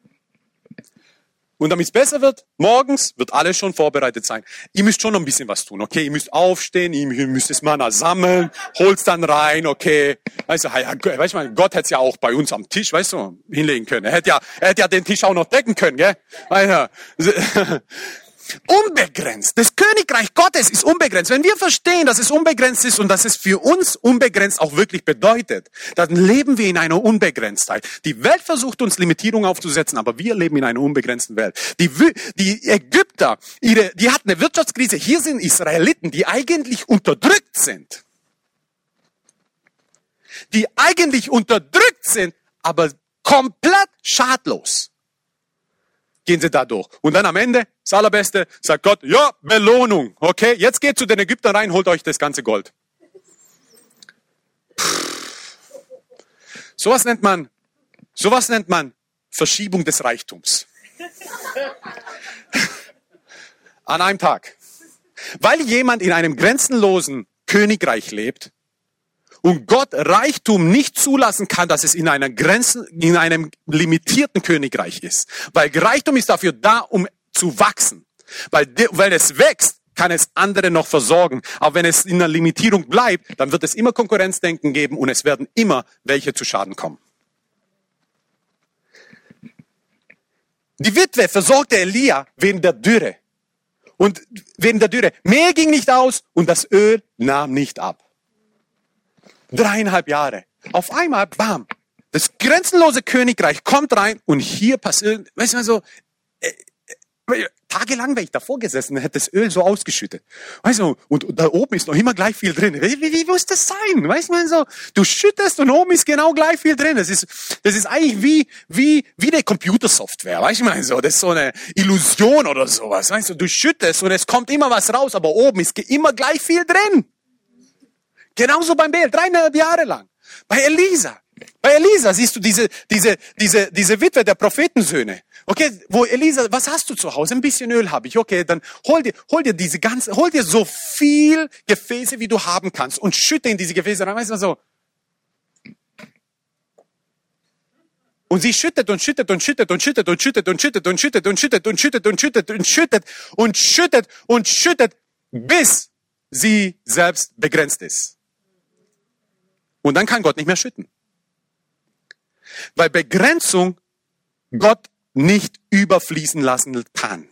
Und damit es besser wird, morgens wird alles schon vorbereitet sein. Ihr müsst schon noch ein bisschen was tun, okay? Ihr müsst aufstehen, ihr müsst das Manna sammeln, holt's dann rein, okay? Weißt du, ja, weißt du, Gott hätte es ja auch bei uns am Tisch, weißt du, hinlegen können. Er hätte ja, er hätte ja den Tisch auch noch decken können, gell? Weißt du? Unbegrenzt. Das Königreich Gottes ist unbegrenzt. Wenn wir verstehen, dass es unbegrenzt ist und dass es für uns unbegrenzt auch wirklich bedeutet, dann leben wir in einer Unbegrenztheit. Die Welt versucht uns Limitierungen aufzusetzen, aber wir leben in einer unbegrenzten Welt. Die, die Ägypter, ihre, die hatten eine Wirtschaftskrise. Hier sind Israeliten, die eigentlich unterdrückt sind. Die eigentlich unterdrückt sind, aber komplett schadlos. Gehen sie da durch. Und dann am Ende, das Allerbeste, sagt Gott, ja, Belohnung. Okay, jetzt geht zu den Ägyptern rein, holt euch das ganze Gold. Sowas nennt man, sowas nennt man Verschiebung des Reichtums. An einem Tag. Weil jemand in einem grenzenlosen Königreich lebt, und Gott Reichtum nicht zulassen kann, dass es in einer Grenzen, in einem limitierten Königreich ist. Weil Reichtum ist dafür da, um zu wachsen. Weil, weil es wächst, kann es andere noch versorgen. Aber wenn es in einer Limitierung bleibt, dann wird es immer Konkurrenzdenken geben und es werden immer welche zu Schaden kommen. Die Witwe versorgte Elia während der Dürre. Und während der Dürre. Mehl ging nicht aus und das Öl nahm nicht ab. Dreieinhalb Jahre. Auf einmal, bam, das grenzenlose Königreich kommt rein und hier passiert, weißt du mal so, äh, äh, tagelang wäre ich davor gesessen und hätte das Öl so ausgeschüttet. Weißt du, und, und da oben ist noch immer gleich viel drin. Wie, wie, wie muss das sein? Weißt du mal so, du schüttest und oben ist genau gleich viel drin. Das ist, das ist eigentlich wie, wie, wie eine Computersoftware. Weißt du mal so, das ist so eine Illusion oder sowas. Weißt du, du schüttest und es kommt immer was raus, aber oben ist immer gleich viel drin. Genauso beim Bel, dreieinhalb Jahre lang. Bei Elisa. Bei Elisa siehst du diese, diese, diese, diese Witwe der Prophetensöhne. Okay, wo Elisa, was hast du zu Hause? Ein bisschen Öl habe ich. Okay, dann hol dir, hol dir diese ganze, hol dir so viel Gefäße, wie du haben kannst und schütte in diese Gefäße rein. Weißt du so? Und sie schüttet und schüttet und schüttet und schüttet und schüttet und schüttet und schüttet und schüttet und schüttet und schüttet und schüttet und schüttet und schüttet, bis sie selbst begrenzt ist. Und dann kann Gott nicht mehr schütten. Weil Begrenzung Gott nicht überfließen lassen kann.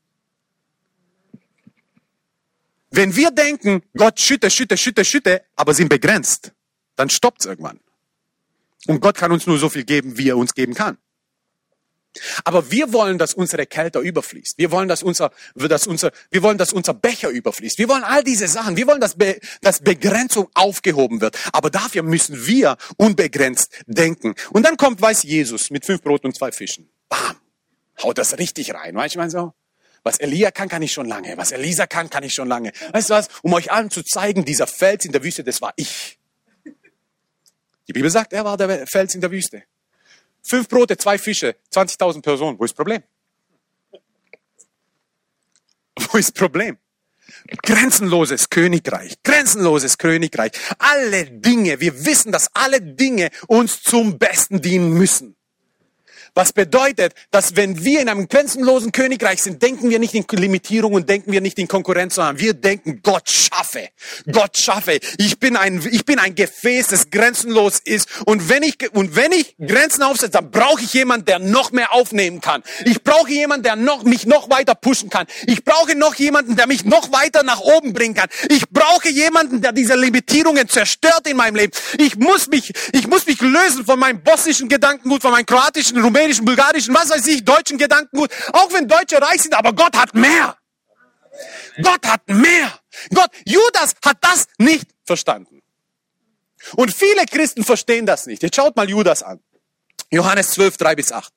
Wenn wir denken, Gott schütte, schütte, schütte, schütte, aber sind begrenzt, dann stoppt es irgendwann. Und Gott kann uns nur so viel geben, wie er uns geben kann. Aber wir wollen, dass unsere Kelter überfließt. Wir wollen, dass unser, dass unser, wir wollen, dass unser Becher überfließt. Wir wollen all diese Sachen. Wir wollen, dass, Be, dass Begrenzung aufgehoben wird. Aber dafür müssen wir unbegrenzt denken. Und dann kommt, weiß Jesus, mit fünf Broten und zwei Fischen. Bam! Haut das richtig rein. Weißt du, ich meine so? Was Elia kann, kann ich schon lange. Was Elisa kann, kann ich schon lange. Weißt du was? Um euch allen zu zeigen, dieser Fels in der Wüste, das war ich. Die Bibel sagt, er war der Fels in der Wüste. Fünf Brote, zwei Fische, zwanzigtausend Personen. Wo ist das Problem? Wo ist das Problem? Grenzenloses Königreich, grenzenloses Königreich. Alle Dinge, wir wissen, dass alle Dinge uns zum Besten dienen müssen. Was bedeutet, dass wenn wir in einem grenzenlosen Königreich sind, denken wir nicht in Limitierung und denken wir nicht in Konkurrenz, sondern wir denken, Gott schaffe, Gott schaffe. Ich bin ein, ich bin ein Gefäß, das grenzenlos ist. Und wenn ich, und wenn ich Grenzen aufsetze, dann brauche ich jemanden, der noch mehr aufnehmen kann. Ich brauche jemanden, der noch, mich noch weiter pushen kann. Ich brauche noch jemanden, der mich noch weiter nach oben bringen kann. Ich brauche jemanden, der diese Limitierungen zerstört in meinem Leben. Ich muss mich, ich muss mich lösen von meinem bosnischen Gedankengut, von meinem kroatischen, rumänischen, bulgarischen, was weiß ich, deutschen Gedankengut. Auch wenn Deutsche reich sind, aber Gott hat mehr. Gott hat mehr. Gott, Judas hat das nicht verstanden. Und viele Christen verstehen das nicht. Jetzt schaut mal Judas an. Johannes zwölf, drei bis acht.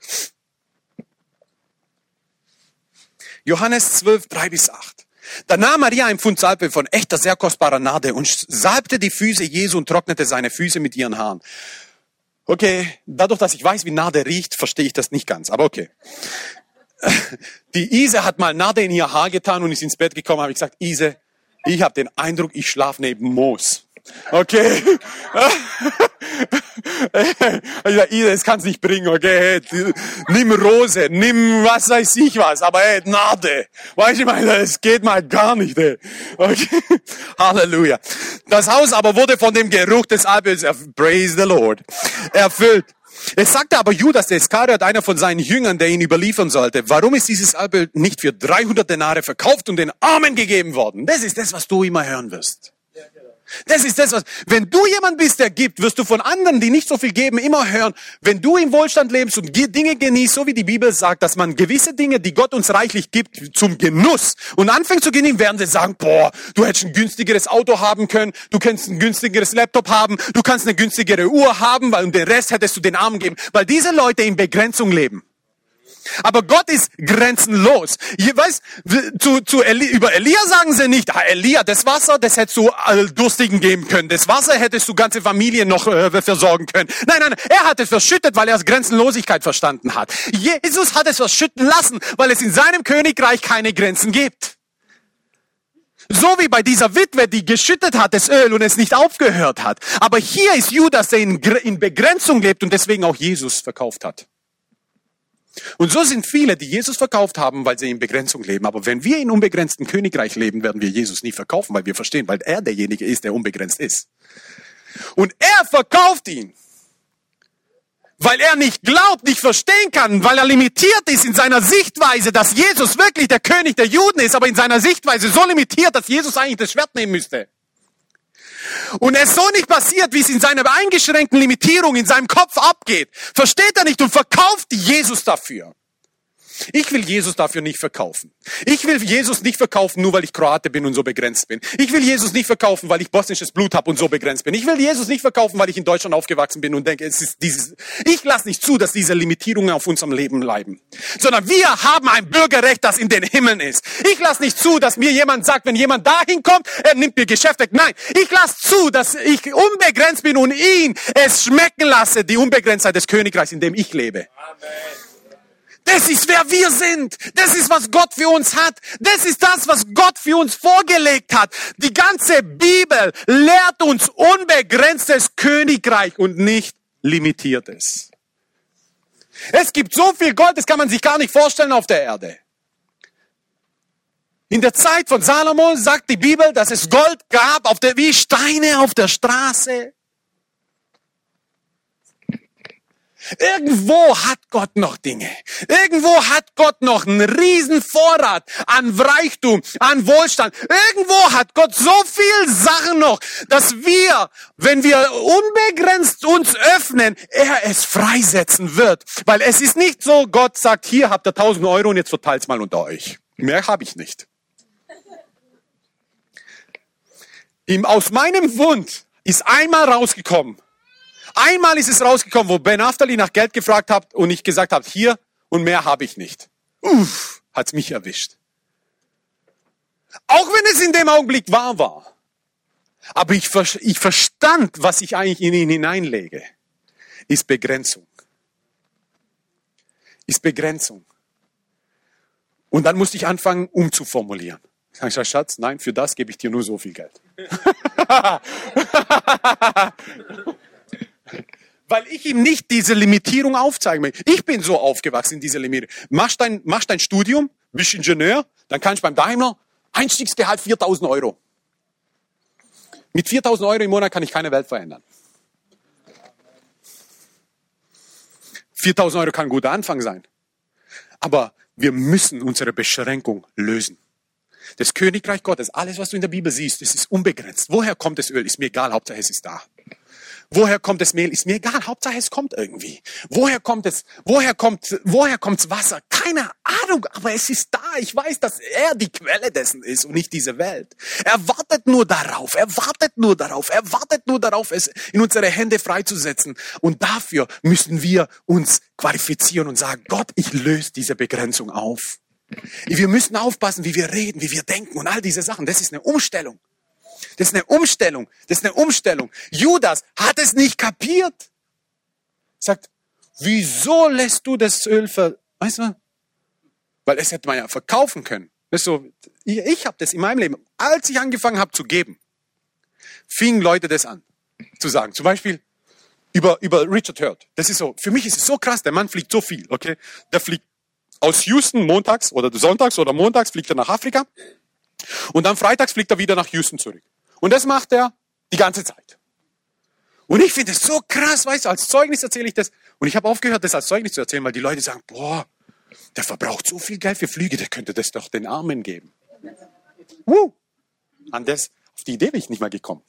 Johannes zwölf, drei bis acht. Da nahm Maria ein Pfund Salbe von echter, sehr kostbarer Narde und salbte die Füße Jesu und trocknete seine Füße mit ihren Haaren. Okay, dadurch, dass ich weiß, wie Narde riecht, verstehe ich das nicht ganz, aber okay. Die Ise hat mal Narde in ihr Haar getan und ist ins Bett gekommen, habe ich gesagt, Ise, ich habe den Eindruck, ich schlafe neben Moos. Okay. Ich sag, das kann's nicht bringen, okay? Hey, nimm Rose, nimm was weiß ich was, aber hey, Nade. Weißt du, ich meine, das geht mal gar nicht, ey. Okay? Halleluja. Das Haus aber wurde von dem Geruch des Alkohols, praise the Lord, erfüllt. Es sagte aber Judas, der Iskariot, einer von seinen Jüngern, der ihn überliefern sollte, warum ist dieses Alkohol nicht für dreihundert Denare verkauft und den Armen gegeben worden? Das ist das, was du immer hören wirst. Das ist das, was, wenn du jemand bist, der gibt, wirst du von anderen, die nicht so viel geben, immer hören, wenn du im Wohlstand lebst und Dinge genießt, so wie die Bibel sagt, dass man gewisse Dinge, die Gott uns reichlich gibt, zum Genuss und anfängt zu genießen, werden sie sagen, boah, du hättest ein günstigeres Auto haben können, du kannst ein günstigeres Laptop haben, du kannst eine günstigere Uhr haben, weil und den Rest hättest du den Armen geben, weil diese Leute in Begrenzung leben. Aber Gott ist grenzenlos. Je, weißt, zu, zu Eli, über Elia sagen sie nicht, ah, Elia, das Wasser, das hättest du all Durstigen geben können. Das Wasser hättest du ganze Familien noch äh, versorgen können. Nein, nein, er hat es verschüttet, weil er Grenzenlosigkeit verstanden hat. Jesus hat es verschütten lassen, weil es in seinem Königreich keine Grenzen gibt. So wie bei dieser Witwe, die geschüttet hat, das Öl und es nicht aufgehört hat. Aber hier ist Judas, der in, in Begrenzung lebt und deswegen auch Jesus verkauft hat. Und so sind viele, die Jesus verkauft haben, weil sie in Begrenzung leben. Aber wenn wir in unbegrenztem Königreich leben, werden wir Jesus nie verkaufen, weil wir verstehen, weil er derjenige ist, der unbegrenzt ist. Und er verkauft ihn, weil er nicht glaubt, nicht verstehen kann, weil er limitiert ist in seiner Sichtweise, dass Jesus wirklich der König der Juden ist, aber in seiner Sichtweise so limitiert, dass Jesus eigentlich das Schwert nehmen müsste. Und es so nicht passiert, wie es in seiner eingeschränkten Limitierung in seinem Kopf abgeht, versteht er nicht und verkauft Jesus dafür. Ich will Jesus dafür nicht verkaufen. Ich will Jesus nicht verkaufen, nur weil ich Kroate bin und so begrenzt bin. Ich will Jesus nicht verkaufen, weil ich bosnisches Blut habe und so begrenzt bin. Ich will Jesus nicht verkaufen, weil ich in Deutschland aufgewachsen bin und denke, es ist dieses. Ich lasse nicht zu, dass diese Limitierungen auf unserem Leben bleiben. Sondern wir haben ein Bürgerrecht, das in den Himmeln ist. Ich lasse nicht zu, dass mir jemand sagt, wenn jemand dahin kommt, er nimmt mir Geschäft weg. Nein, ich lasse zu, dass ich unbegrenzt bin und ihn es schmecken lasse, die Unbegrenztheit des Königreichs, in dem ich lebe. Amen. Das ist, wer wir sind. Das ist, was Gott für uns hat. Das ist das, was Gott für uns vorgelegt hat. Die ganze Bibel lehrt uns unbegrenztes Königreich und nicht limitiertes. Es gibt so viel Gold, das kann man sich gar nicht vorstellen auf der Erde. In der Zeit von Salomo sagt die Bibel, dass es Gold gab auf der, wie Steine auf der Straße. Irgendwo hat Gott noch Dinge. Irgendwo hat Gott noch einen riesen Vorrat an Reichtum, an Wohlstand. Irgendwo hat Gott so viel Sachen noch, dass wir, wenn wir unbegrenzt uns öffnen, er es freisetzen wird. Weil es ist nicht so, Gott sagt, hier habt ihr tausend Euro und jetzt verteilt's mal unter euch. Mehr habe ich nicht. Ihm aus meinem Wund ist einmal rausgekommen. Einmal ist es rausgekommen, wo Ben Aftali nach Geld gefragt hat und ich gesagt habe, hier und mehr habe ich nicht. Uff, hat's mich erwischt. Auch wenn es in dem Augenblick wahr war. Aber ich, ich verstand, was ich eigentlich in ihn hineinlege. Ist Begrenzung. Ist Begrenzung. Und dann musste ich anfangen, umzuformulieren. Ich sage, Schatz, nein, für das gebe ich dir nur so viel Geld. Weil ich ihm nicht diese Limitierung aufzeigen will. Ich bin so aufgewachsen in dieser Limitierung. Machst dein, machst dein Studium, bist Ingenieur, dann kannst du beim Daimler Einstiegsgehalt viertausend Euro. Mit viertausend Euro im Monat kann ich keine Welt verändern. viertausend Euro kann ein guter Anfang sein. Aber wir müssen unsere Beschränkung lösen. Das Königreich Gottes, alles, was du in der Bibel siehst, das ist unbegrenzt. Woher kommt das Öl? Ist mir egal, Hauptsache es ist da. Woher kommt das Mehl? Ist mir egal, Hauptsache es kommt irgendwie. Woher kommt es? Woher kommt, woher kommt's Wasser? Keine Ahnung, aber es ist da. Ich weiß, dass er die Quelle dessen ist und nicht diese Welt. Er wartet nur darauf, er wartet nur darauf, er wartet nur darauf, es in unsere Hände freizusetzen. Und dafür müssen wir uns qualifizieren und sagen, Gott, ich löse diese Begrenzung auf. Wir müssen aufpassen, wie wir reden, wie wir denken und all diese Sachen. Das ist eine Umstellung. Das ist eine Umstellung. Das ist eine Umstellung. Judas hat es nicht kapiert. Sagt, wieso lässt du das Öl ver... Weißt du? Weil es hätte man ja verkaufen können. Das ist so, ich ich habe das in meinem Leben, als ich angefangen habe zu geben, fingen Leute das an zu sagen. Zum Beispiel, über, über Richard Hurt. Das ist so, für mich ist es so krass, der Mann fliegt so viel, okay? Der fliegt aus Houston montags oder sonntags oder montags fliegt er nach Afrika und dann freitags fliegt er wieder nach Houston zurück. Und das macht er die ganze Zeit. Und ich finde es so krass, weißt du, als Zeugnis erzähle ich das. Und ich habe aufgehört, das als Zeugnis zu erzählen, weil die Leute sagen, boah, der verbraucht so viel Geld für Flüge, der könnte das doch den Armen geben. Uh, an das, auf die Idee bin ich nicht mal gekommen.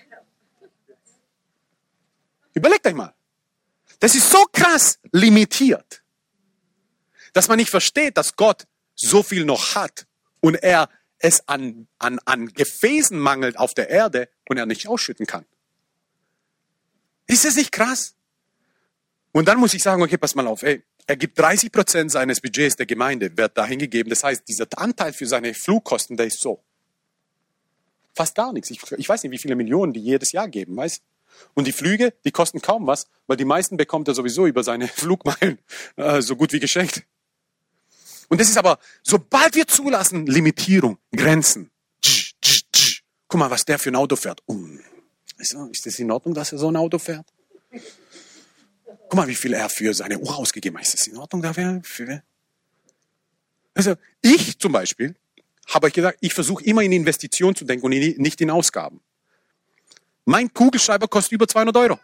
Überlegt euch mal. Das ist so krass limitiert, dass man nicht versteht, dass Gott so viel noch hat und er es an, an, an Gefäßen mangelt auf der Erde und er nicht ausschütten kann. Ist das nicht krass? Und dann muss ich sagen, okay, pass mal auf, ey, er gibt dreißig Prozent seines Budgets der Gemeinde, wird dahin gegeben. Das heißt, dieser Anteil für seine Flugkosten, der ist so. Fast gar nichts. Ich, ich weiß nicht, wie viele Millionen die jedes Jahr geben, weißt? Und die Flüge, die kosten kaum was, weil die meisten bekommt er sowieso über seine Flugmeilen äh, so gut wie geschenkt. Und das ist aber, sobald wir zulassen, Limitierung, Grenzen. Tsch, tsch, tsch. Guck mal, was der für ein Auto fährt. Um. Ist das in Ordnung, dass er so ein Auto fährt? Guck mal, wie viel er für seine Uhr ausgegeben hat. Ist das in Ordnung dafür? Für? Also ich zum Beispiel habe euch gesagt, ich versuche immer in Investitionen zu denken und nicht in Ausgaben. Mein Kugelschreiber kostet über zweihundert Euro.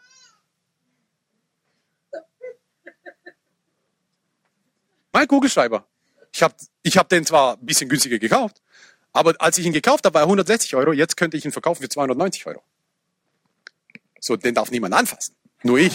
Mein Kugelschreiber. Ich habe ich hab den zwar ein bisschen günstiger gekauft, aber als ich ihn gekauft habe, war er hundertsechzig Euro. Jetzt könnte ich ihn verkaufen für zweihundertneunzig Euro. So, den darf niemand anfassen. Nur ich.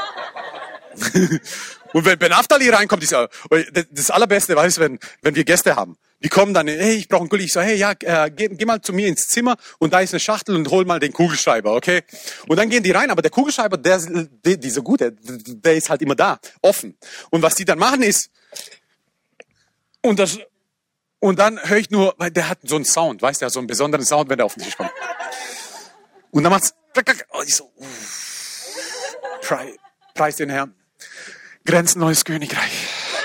Und wenn Ben Aftali reinkommt, ist ja, das Allerbeste, weißt du, wenn, wenn wir Gäste haben. Die kommen dann, hey, ich brauche einen Gulli. Ich so, hey, ja, äh, geh, geh mal zu mir ins Zimmer und da ist eine Schachtel und hol mal den Kugelschreiber, okay? Und dann gehen die rein, aber der Kugelschreiber, der, der dieser gute, der ist halt immer da, offen. Und was die dann machen ist, und das, und dann höre ich nur, weil der hat so einen Sound, weißt du, so einen besonderen Sound, wenn der auf den Tisch kommt. Und dann macht's, oh, ich so, Preis, Preis den Herrn. Grenzenloses Königreich.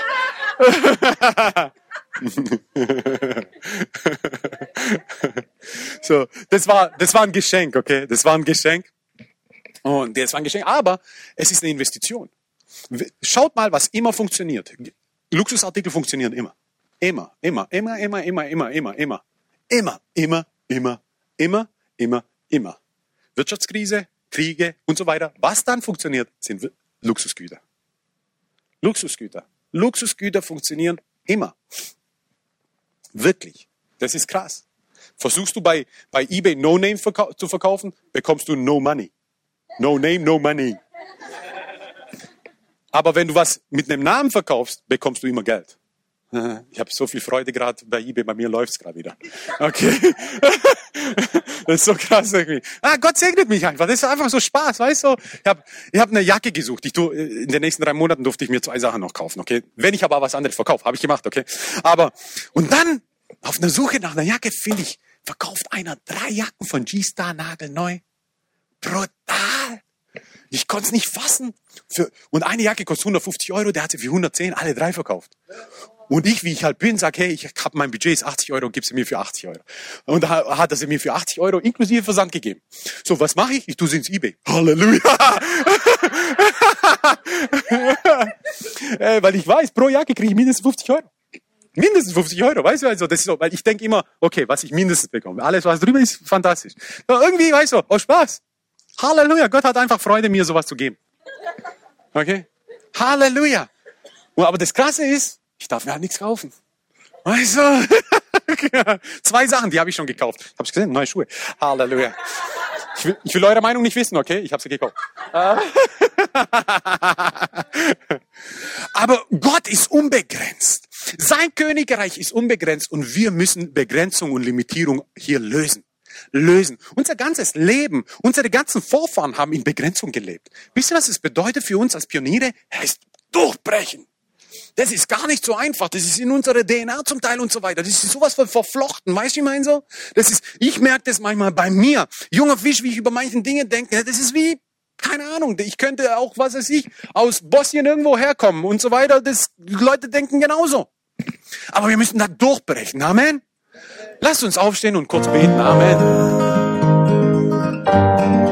So, das war, das war ein Geschenk, okay? Das war ein Geschenk. Und das war ein Geschenk, aber es ist eine Investition. Schaut mal, was immer funktioniert. Luxusartikel funktionieren immer. Immer, immer, immer, immer, immer, immer, immer, immer. Immer, immer, immer, immer, immer, immer. Wirtschaftskrise, Kriege und so weiter. Was dann funktioniert, sind Luxusgüter. Luxusgüter. Luxusgüter funktionieren immer. Wirklich. Das ist krass. Versuchst du bei, bei eBay No Name verkau- zu verkaufen, bekommst du No Money. No Name, No Money. Aber wenn du was mit einem Namen verkaufst, bekommst du immer Geld. Ich habe so viel Freude gerade bei eBay, bei mir läuft's gerade wieder. Okay. Das ist so krass irgendwie. Ah, Gott segnet mich einfach. Das ist einfach so Spaß, weißt du? Ich habe ich hab eine Jacke gesucht. Ich tu, in den nächsten drei Monaten durfte ich mir zwei Sachen noch kaufen, okay? Wenn ich aber was anderes verkaufe, habe ich gemacht, okay? Aber, und dann, auf einer Suche nach einer Jacke, finde ich, verkauft einer drei Jacken von G-Star nagelneu. Brutal. Ich konnte es nicht fassen. Für, und eine Jacke kostet hundertfünfzig Euro, der hat sie für hundertzehn, alle drei verkauft. Und ich, wie ich halt bin, sag, hey, ich habe mein Budget ist achtzig Euro, gib sie mir für achtzig Euro. Und da hat er sie mir für achtzig Euro inklusive Versand gegeben. So, was mache ich? Ich tue sie ins eBay. Halleluja! äh, weil ich weiß, pro Jacke kriege ich mindestens fünfzig Euro. Mindestens fünfzig Euro, weißt du? Also das ist so, weil ich denke immer, okay, was ich mindestens bekomme. Alles, was drüber ist, fantastisch. So, irgendwie, weißt du, aus Spaß. Halleluja, Gott hat einfach Freude, mir sowas zu geben. Okay? Halleluja! Und, aber das Krasse ist, ich darf mir halt nichts kaufen. Weißt du? Zwei Sachen, die habe ich schon gekauft. Ich habe es gesehen, neue Schuhe. Halleluja. Ich will, ich will eure Meinung nicht wissen, okay? Ich habe sie gekauft. Aber Gott ist unbegrenzt. Sein Königreich ist unbegrenzt und wir müssen Begrenzung und Limitierung hier lösen. Lösen. Unser ganzes Leben, unsere ganzen Vorfahren haben in Begrenzung gelebt. Wisst ihr, was es bedeutet für uns als Pioniere? Es heißt durchbrechen. Das ist gar nicht so einfach. Das ist in unserer D N A zum Teil und so weiter. Das ist sowas von verflochten. Weißt du, ich meine so? Das ist, ich merke das manchmal bei mir. Junger Fisch, wie ich über manchen Dinge denke. Das ist wie, keine Ahnung. Ich könnte auch, was weiß ich, aus Bosnien irgendwo herkommen und so weiter. Das, die Leute denken genauso. Aber wir müssen da durchbrechen. Amen. Lasst uns aufstehen und kurz beten. Amen.